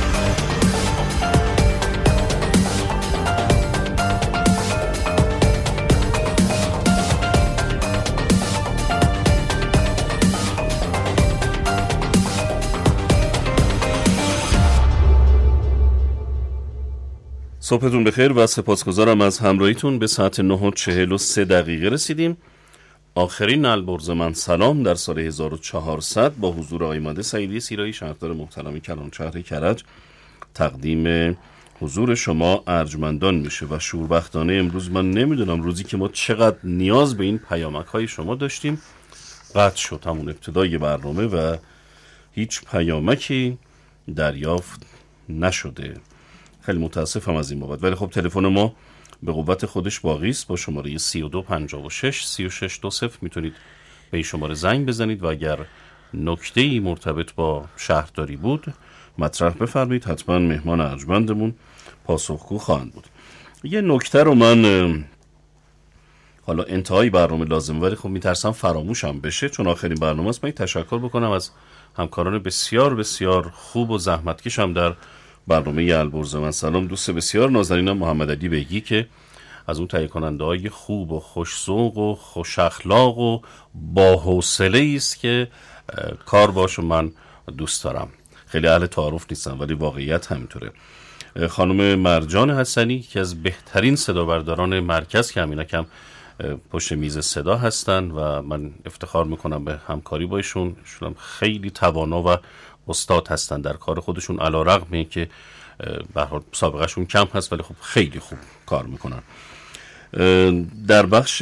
صبحتون بخیر و سپاسگزارم از همراهیتون. به ساعت نه و چهل و سه دقیقه رسیدیم. آخرین البرز من سلام در سال هزار و چهارصد با حضور آقای مهدی سعیدی سیرایی، شهردار محترم کلانشهر کرج، تقدیم حضور شما ارجمندان میشه و شوربختانه امروز من نمیدونم روزی که ما چقدر نیاز به این پیامک های شما داشتیم قطع شد همون ابتدای برنامه و هیچ پیامکی دریافت نشده. خیلی متاسفم از این بابت، ولی خب تلفن ما به قوت خودش باقی است. با شماره سی و دو پنجاه و شش سی و شش دو صفر میتونید به این شماره زنگ بزنید و اگر نکته‌ای مرتبط با شهرداری بود مطرح بفرمایید. حتما مهمان ارجمندمون پاسخگو خواهند بود. یه نکته رو من حالا انتهای برنامه لازم، ولی خب میترسم فراموشم بشه چون آخرین برنامه است. من تشکر بکنم از همکاران بسیار بسیار خوب و زحمتکشم در برنامه البرز من سلام. دوست بسیار نازنینم محمد علی بیگی که از اون تهیه کننده های خوب و خوش‌ذوق و خوش اخلاق و با حوصله است که کار باشه من دوست دارم. خیلی اهل تعارف نیستم ولی واقعیت همینطوره. خانم مرجان حسنی که از بهترین صدابرداران مرکز که همینا کم پشت میز صدا هستن و من افتخار میکنم به همکاری با ایشون. ایشون خیلی توانا و استاد هستن در کار خودشون، علیرغم اینکه به هر حال سابقهشون کم هست ولی خب خیلی خوب کار میکنن. در بخش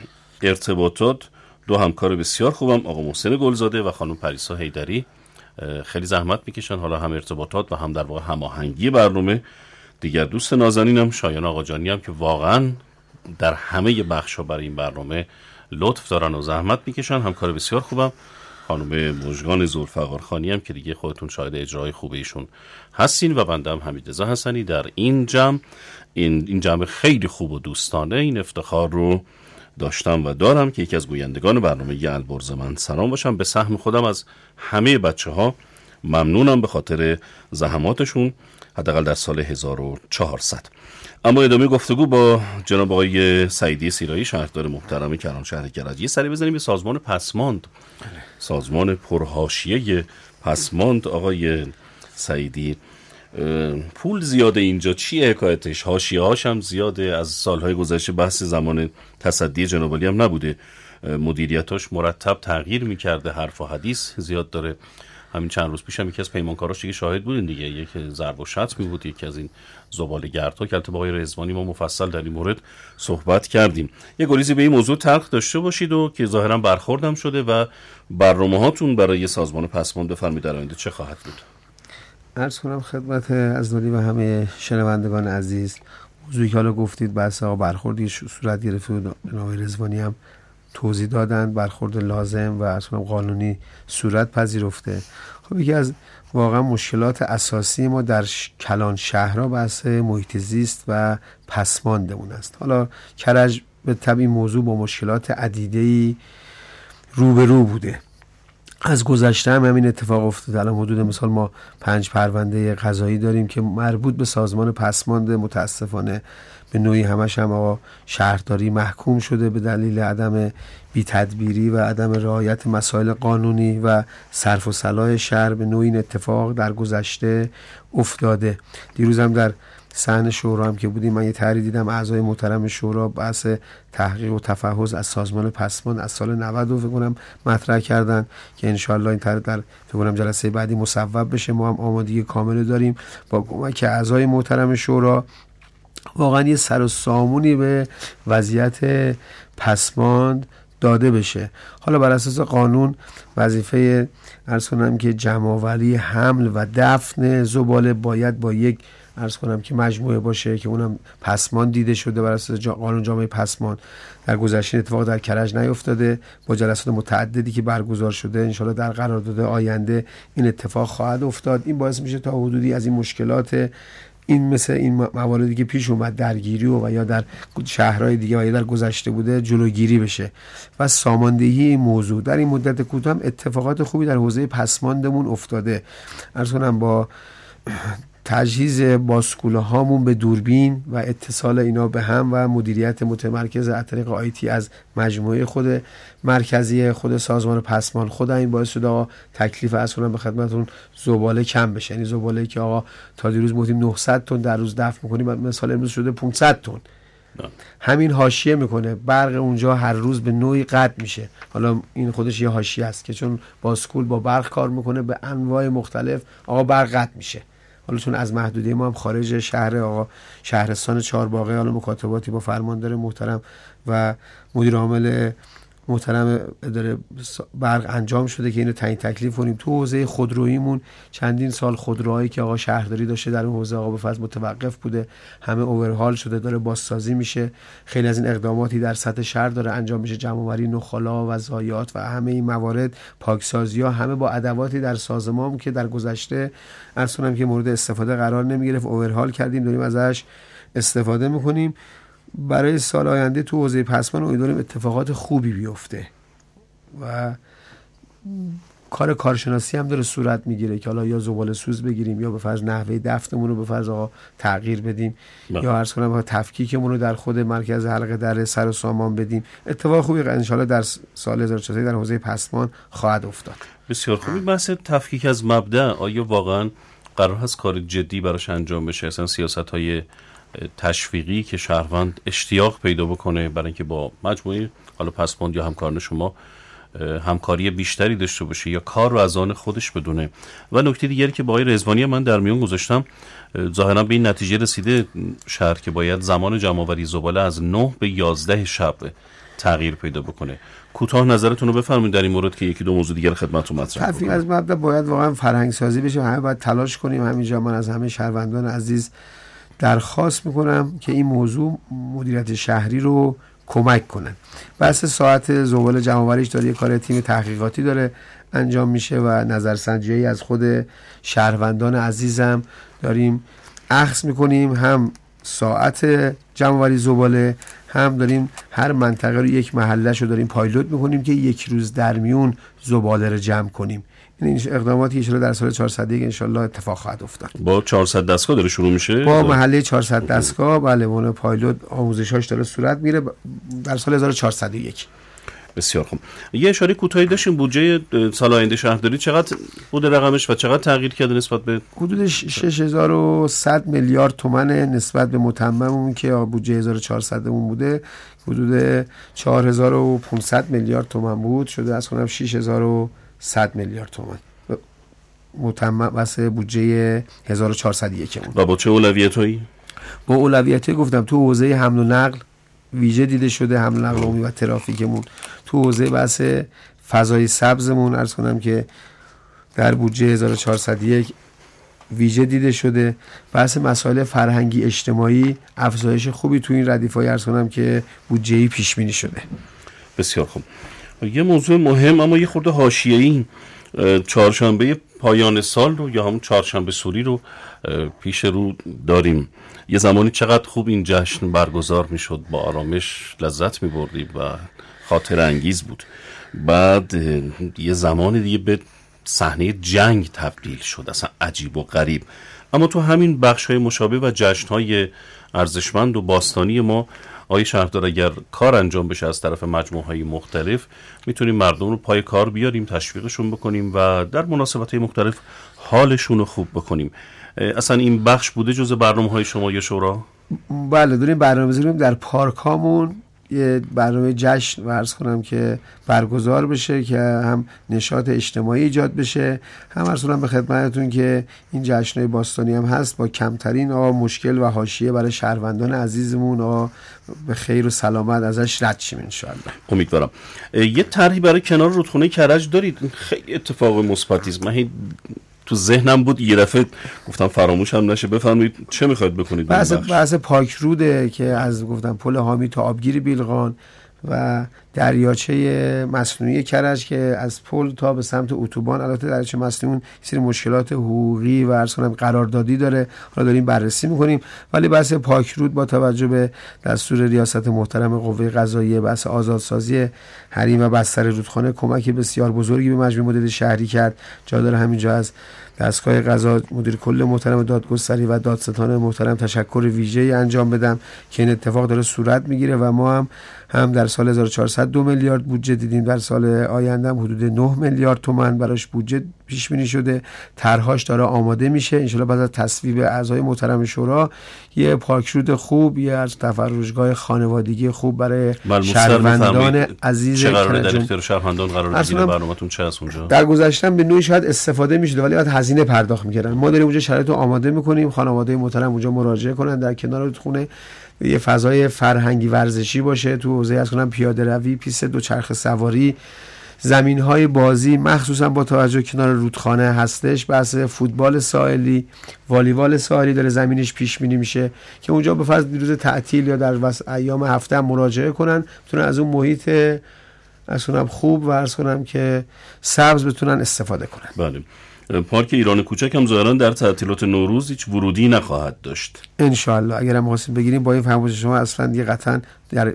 ارتباطات دو همکار بسیار خوبم، آقا محسن گلزاده و خانم پریسا حیدری، خیلی زحمت میکشن، حالا هم ارتباطات و هم در واقع هماهنگی برنامه. دیگر دوست نازنینم شایان آقاجانی هم که واقعا در همه بخش‌ها برای این برنامه لطف دارن و زحمت میکشن، همکار بسیار خوبم. خانم مژگان ذوالفقارخانی هم که دیگه خودتون شاهد اجرای خوب ایشون هستین و بنده هم حمیدرضا حسنی در این جمع این این جمع خیلی خوب و دوستانه این افتخار رو داشتم و دارم که یکی از گویندگان برنامه البرز من سلام باشم. به سهم خودم از همه بچه ها ممنونم به خاطر زحماتشون حداقل در سال هزار و چهارصد. اما ادامه گفتگو با جناب آقای سعیدی سیرایی شهردار محترم کلان شهر کرج یه سری بزنیم به سازمان پسماند، سازمان پرحاشیه پسماند. آقای سعیدی، پول زیاده اینجا، چیه حکایتش؟ حاشیه هاش هم زیاده، از سالهای گذشته بحث زمان تصدی جناب عالی هم نبوده، مدیریتاش مرتب تغییر میکرده، حرف و حدیث زیاد داره. همین چند روز پیش هم یکی از پیمانکاراش دیگه شاهد بودین دیگه، یک ضرب و شتمی بود یکی از این زباله‌گردها که البته با آقای رضوانی ما مفصل در این مورد صحبت کردیم. یه گریزی به این موضوع تلخ داشته باشید و که ظاهرا برخوردم شده و برنامه‌هاتون برای سازمان پسماند بفرمایید در آینده چه خواهد بود؟ عرض کنم خدمت عزیزانی و همه شنوندگان عزیز، موضوعی که حالا گفتید بحث آقا برخوردی صورت گرفته بود، آقای رضوانی هم توضیح دادن، برخورد لازم و اصلا قانونی صورت پذیرفته. خب یکی از واقعا مشکلات اساسی ما در کلان شهرها بحث محیط زیست و پسماندمون است. حالا کرج به طبع این موضوع با مشکلات عدیده‌ای روبرو بوده. از گذشته هم همین اتفاق افتاده. الان حدود مثال ما پنج پرونده قضایی داریم که مربوط به سازمان پسماند، متاسفانه به نوعی همش هم آقا شهرداری محکوم شده به دلیل عدم بی‌تدبیری و عدم رعایت مسائل قانونی و صرف و صلاح شهر. به نوعی این اتفاق در گذشته افتاده. دیروز هم در صحن شورا هم که بودیم من یه تحریر دیدم اعضای محترم شورا بحث تحقیق و تفحص از سازمان پسماند از سال نود رو فکر کنم مطرح کردن که انشالله این طرح در فکر کنم جلسه بعدی مصوب بشه. ما هم آمادگی کامل داریم با کمک اعضای محترم شورا واقعا یه سر و سامونی به وضعیت پسماند داده بشه. حالا بر اساس قانون وظیفه عرض کنم که جمع‌آوری، حمل و دفن زباله باید با یک عرض کنم که مجموعه باشه که اونم پسماند دیده شده بر اساس جا قانون جامعه پسماند. در گذشته اتفاق در کرج نیفتاده، با جلسات متعددی که برگزار شده انشالله در قرارداد آینده این اتفاق خواهد افتاد. این باعث میشه تا حدودی از این مشکلات این مثل این مواردی که پیش اومد درگیری و, و یا در شهرهای دیگه و یا در گذشته بوده جلوگیری بشه و ساماندهی این موضوع. در این مدت کوتاه هم اتفاقات خوبی در حوزه پسماندمون افتاده. عرض کنم با تجهیز باسکوله هامون به دوربین و اتصال اینا به هم و مدیریت متمرکز از طریق آیتی از مجموعه خود مرکزی خود سازمان پسماند خود این باعث شده آقا تکلیف اصلا به خدمتون زباله کم بشه. یعنی زباله که آقا تا دیروز گفتیم نهصد تن در روز دفع می‌کنیم مثلا امروز شده پانصد تن. همین حاشیه میکنه برق اونجا هر روز به نوعی قطع میشه. حالا این خودش یه حاشیه است که چون باسکول با برق کار میکنه به انواع مختلف آقا برق قطع میشه. حالا چون از محدودیت ما هم خارج شهر آقا شهرستان چهارباغه حالا مکاتباتی با فرماندار محترم و مدیر عامل محترم اداره برق انجام شده که اینو تعیین تکلیف کنیم. تو حوزه خودروییمون چندین سال خودروهایی که آقا شهرداری داشته در اون حوزه آقا به فضل متوقف بوده، همه اوورهال شده، داره بازسازی میشه. خیلی از این اقداماتی در سطح شهر داره انجام میشه، جمع‌آوری نخالا و ضایعات و همه این موارد، پاکسازی‌ها، همه با ادواتی در سازمان که در گذشته اصلا که مورد استفاده قرار نمیگرفت اوورهال کردیم، داریم ازش استفاده میکنیم. برای سال آینده تو حوزه پسماند امیدواریم اتفاقات خوبی بیفته و کار کارشناسی هم داره صورت میگیره که حالا یا زباله سوز بگیریم یا به فرض نحوه دفنمون رو به فرض آقا تغییر بدیم با. یا عرض کنم تفکیکمون رو در خود مرکز حلقه در سر و سامان بدیم. اتفاق خوبی ان شاء الله در سال هزار و چهارصد در حوزه پسماند خواهد افتاد. بسیار خوبی. بحث تفکیک از مبدا آیا واقعا قرار هست کار جدی براش انجام بشه؟ اصلا سیاست‌های تشویقی که شهروند اشتیاق پیدا بکنه برای اینکه با مجموعه حالا پسماند یا همکاران شما همکاری بیشتری داشته باشه یا کار رو از آن خودش بدونه. و نکته دیگری که با آقای رضوانی من در میون گذاشتم، ظاهرا به این نتیجه رسیده شهر که باید زمان جمع‌آوری زباله از نه به یازده شب تغییر پیدا بکنه. کوتاه نظرتون رو بفرمایید در این مورد که یکی دو موضوع دیگر خدمتتون مطرح کنم. از مبدا باید واقعا فرهنگ سازی بشه، همه باید تلاش کنیم. همینجا من از همه شهروندان عزیز درخواست میکنم که این موضوع مدیریت شهری رو کمک کنن. بحث ساعت زباله جمع‌آوریش داره یه کار تیم تحقیقاتی داره انجام میشه و نظرسنجی از خود شهروندان عزیزم داریم اخذ میکنیم. هم ساعت جمع‌آوری زباله، هم داریم هر منطقه رو یک محله‌شو داریم پایلوت میکنیم که یک روز در میون زباله رو جمع کنیم. این اقداماتی که در سال چهارصد ان شاء الله اتفاق خواهد افتاد. با چهارصد دستگاه داره شروع میشه، با محله چهارصد دستگاه. بله، اون پایلوت آموزشاش داره صورت میره در سال هزار و چهارصد و یک. بسیار خوب. یه اشاره کوتاهی داشتیم بودجه سال آینده شهرداری چقدر بوده رقمش و چقدر تغییر کرده نسبت به حدود شش هزار و صد میلیارد تومان نسبت به متممون که بودجه هزار و چهارصد مون بوده حدود چهار هزار و پانصد میلیارد تومان بود، شده از کنم شش هزار و صد میلیارد تومان متمم واسه بودجه هزار و چهارصد و یک مون. و با چه اولویتایی؟ با اولویتایی گفتم تو حوزه حمل و نقل ویژه دیده شده، حمل و نقل عمومی و ترافیکمون. تو حوزه بحث فضای سبزمون عرض کنم که در بودجه هزار و چهارصد و یک ویژه دیده شده. بحث مسائل فرهنگی اجتماعی افزایش خوبی تو این ردیف‌های عرض کنم که بودجه‌ای پیش بینی شده. بسیار خوب. یه موضوع مهم اما یه خورده حاشیه‌ای، چهارشنبه پایان سال رو یا همون چهارشنبه سوری رو پیش رو داریم. یه زمانی چقدر خوب این جشن برگزار میشد، با آرامش لذت میبردیم و خاطر انگیز بود. بعد یه زمان دیگه به صحنه جنگ تبدیل شد، اصلا عجیب و غریب. اما تو همین بخش‌های مشابه و جشن‌های ارزشمند و باستانی ما، آقای شهردار، اگر کار انجام بشه از طرف مجموعه‌های مختلف، میتونیم مردم رو پای کار بیاریم، تشویقشون بکنیم و در مناسبت‌های مختلف حالشون رو خوب بکنیم. اصلا این بخش بوده جز برنامه‌های شما یا شورا؟ بله، داریم برنامه‌ریزی می‌کنیم در پارکامون یه برنامه جشن و عرض کنم که برگزار بشه که هم نشاط اجتماعی ایجاد بشه، هم عرض کنم به خدمتتون که این جشن‌های باستانی هم هست با کمترین آ مشکل و حاشیه برای شهروندان عزیزمون آ به خیر و سلامت ازش رد شیم ان شاء الله. امیدوارم. یه طرحی برای کنار رودخونه کرج دارید؟ خیلی اتفاق مثبتی است. من تو ذهنم بود، یه دفعه گفتم فراموش هم نشه. بفرمایید چه میخواید بکنید؟ بحث بحث پاک روده که از گفتم پل حامی تا آبگیر بیلغان و دریاچه مصنوعی کرج که از پل تا به سمت اتوبان. البته دریاچه مصنوعی سری مشکلات حقوقی و عرض کنم قراردادی داره، حالا داریم بررسی میکنیم، ولی بحث پاک رود با توجه به دستور ریاست محترم قوه قضاییه بحث آزادسازی حریم و بستر رودخانه کمک بسیار بزرگی به مجموعه مدیریت شهری کرد. جا داره همینجا از دستگاه قضا مدیر کل محترم دادگستری و دادستان محترم تشکر ویژه‌ای انجام بدم که این اتفاق داره صورت میگیره و ما هم هم در سال هزار و چهارصد دو میلیارد بودجه دیدیم، در سال آینده هم حدود نه میلیارد تومان براش بودجه پیش بینی شده. طرحش داره آماده میشه ان شاء الله. بعد از تصویب اعضای محترم شورا یه پارکرود خوب، یه از تفرجگاه خانوادگی خوب برای شهروندان عزیز چه قراره در اختیار شهروندان قرار بگیره؟ برنامه‌تون چه هست اونجا؟ در گذشته به نوعی شاید استفاده میشد ولی بعد هزینه پرداخت میکردن. ما داریم اونجا شرایط رو آماده میکنیم، خانواده محترم اونجا مراجعه کنن در کنار رودخونه، یه فضای فرهنگی ورزشی باشه تو حوزه از کنم پیاده روی، پیست دوچرخه سواری، زمین‌های بازی مخصوصا با توجه کنار رودخانه هستش. بحث فوتبال ساحلی، والیبال ساحلی داره زمینش پیش بینی میشه که اونجا به فرض روز تعطیل یا در وسط ایام هفته هم مراجعه کنن، بتونن از اون محیط اصلا خوب و عرض کنم که سبز بتونن استفاده کنن. بله. پارک ایران کوچک هم ظاهرا در تعطیلات نوروز هیچ ورودی نخواهد داشت ان شاء الله. اگر هم خواستیم بگیریم با این فرمایش شما اصلا دیگه قطعا در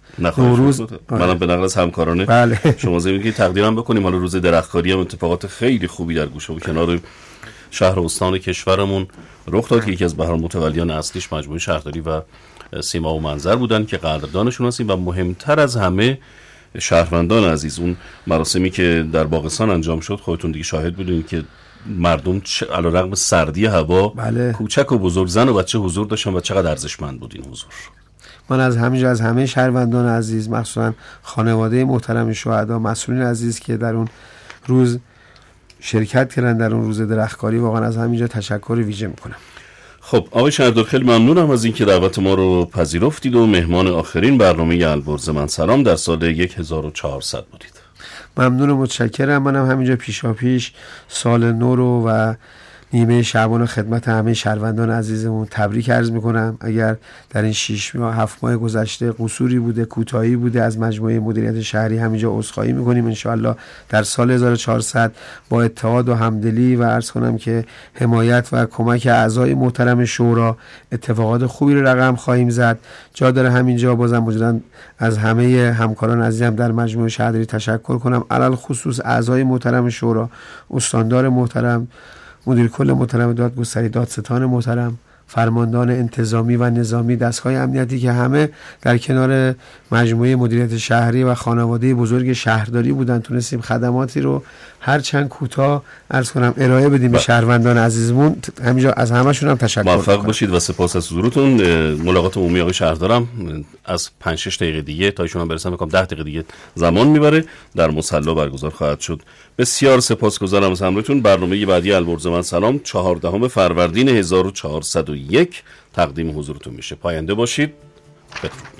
نوروز منم به نقل از همکارانه بله. شما زمین که تقدیرم بکنیم. حالا روز درختکاری هم اتفاقات خیلی خوبی در گوشه و کنار شهر و استان کشورمون رخ داد که یکی از بهرام متولیان اصلیش مجموعه شهرداری و سیما و منظر بودن که قدردانشون هستیم و مهمتر از همه شهروندان عزیز، اون مراسمی که در باغستان انجام شد خودتون دیگه شاهد بودین که مردم علیرغم سردی هوا بله. کوچک و بزرگ، زن و بچه حضور داشتن و چقدر ارزشمند بود این حضور. من از همینجا از همه شهروندان عزیز، مخصوصا خانواده محترم شهدا، مسئولین عزیز که در اون روز شرکت کردن در اون روز درختکاری، واقعا از همینجا تشکر ویژه میکنم. خب آقای شهردار خیلی ممنونم از اینکه دعوت ما رو پذیرفتید و مهمان آخرین برنامه البرز من سلام در سال هزار و چهارصد بودید. ممنون و متشکرم. منم همینجا پیشا پیش سال نو رو و نیمه شعبان و خدمت همه شهروندان عزیزمون تبریک عرض میکنم. اگر در این شش ماه هفت ماه گذشته قصوری بوده، کوتاهی بوده از مجموعه مدیریت شهری، همینجا عذرخواهی میکنیم. انشاءالله در سال هزار و چهارصد با اتحاد و همدلی و عرض کنم که حمایت و کمک اعضای محترم شورا اتفاقات خوبی رو رقم خواهیم زد. جا داره همینجا بازم موجودن از همه همکاران عزیزم در مجموعه شهرداری تشکر کنم، علل خصوص اعضای محترم شورا، استاندار محترم، مدیر کل محترم دادگستری، دادستان محترم، فرماندهان انتظامی و نظامی، دستگاه امنیتی که همه در کنار مجموعه مدیریت شهری و خانواده بزرگ شهرداری بودن، تونستیم خدماتی رو هر چند کوتاه عرض کنم ارائه بدیم به شهروندان عزیزمون. همینجا از همه‌شون هم تشکر می‌کنم. موفق باشید و سپاس از حضورتون. ملاقات عمومی آقای شهردارم از پنج شش دقیقه دیگه تا ایشون هم برسن میگم ده دقیقه دیگه زمان میبره، در مصلی برگزار خواهد شد. بسیار سپاسگزارم از همراهیتون. برنامه بعدی البرز من سلام چهاردهم فروردین هزار و چهارصد و یک تقدیم حضورتون میشه. پاینده باشید. بدرود.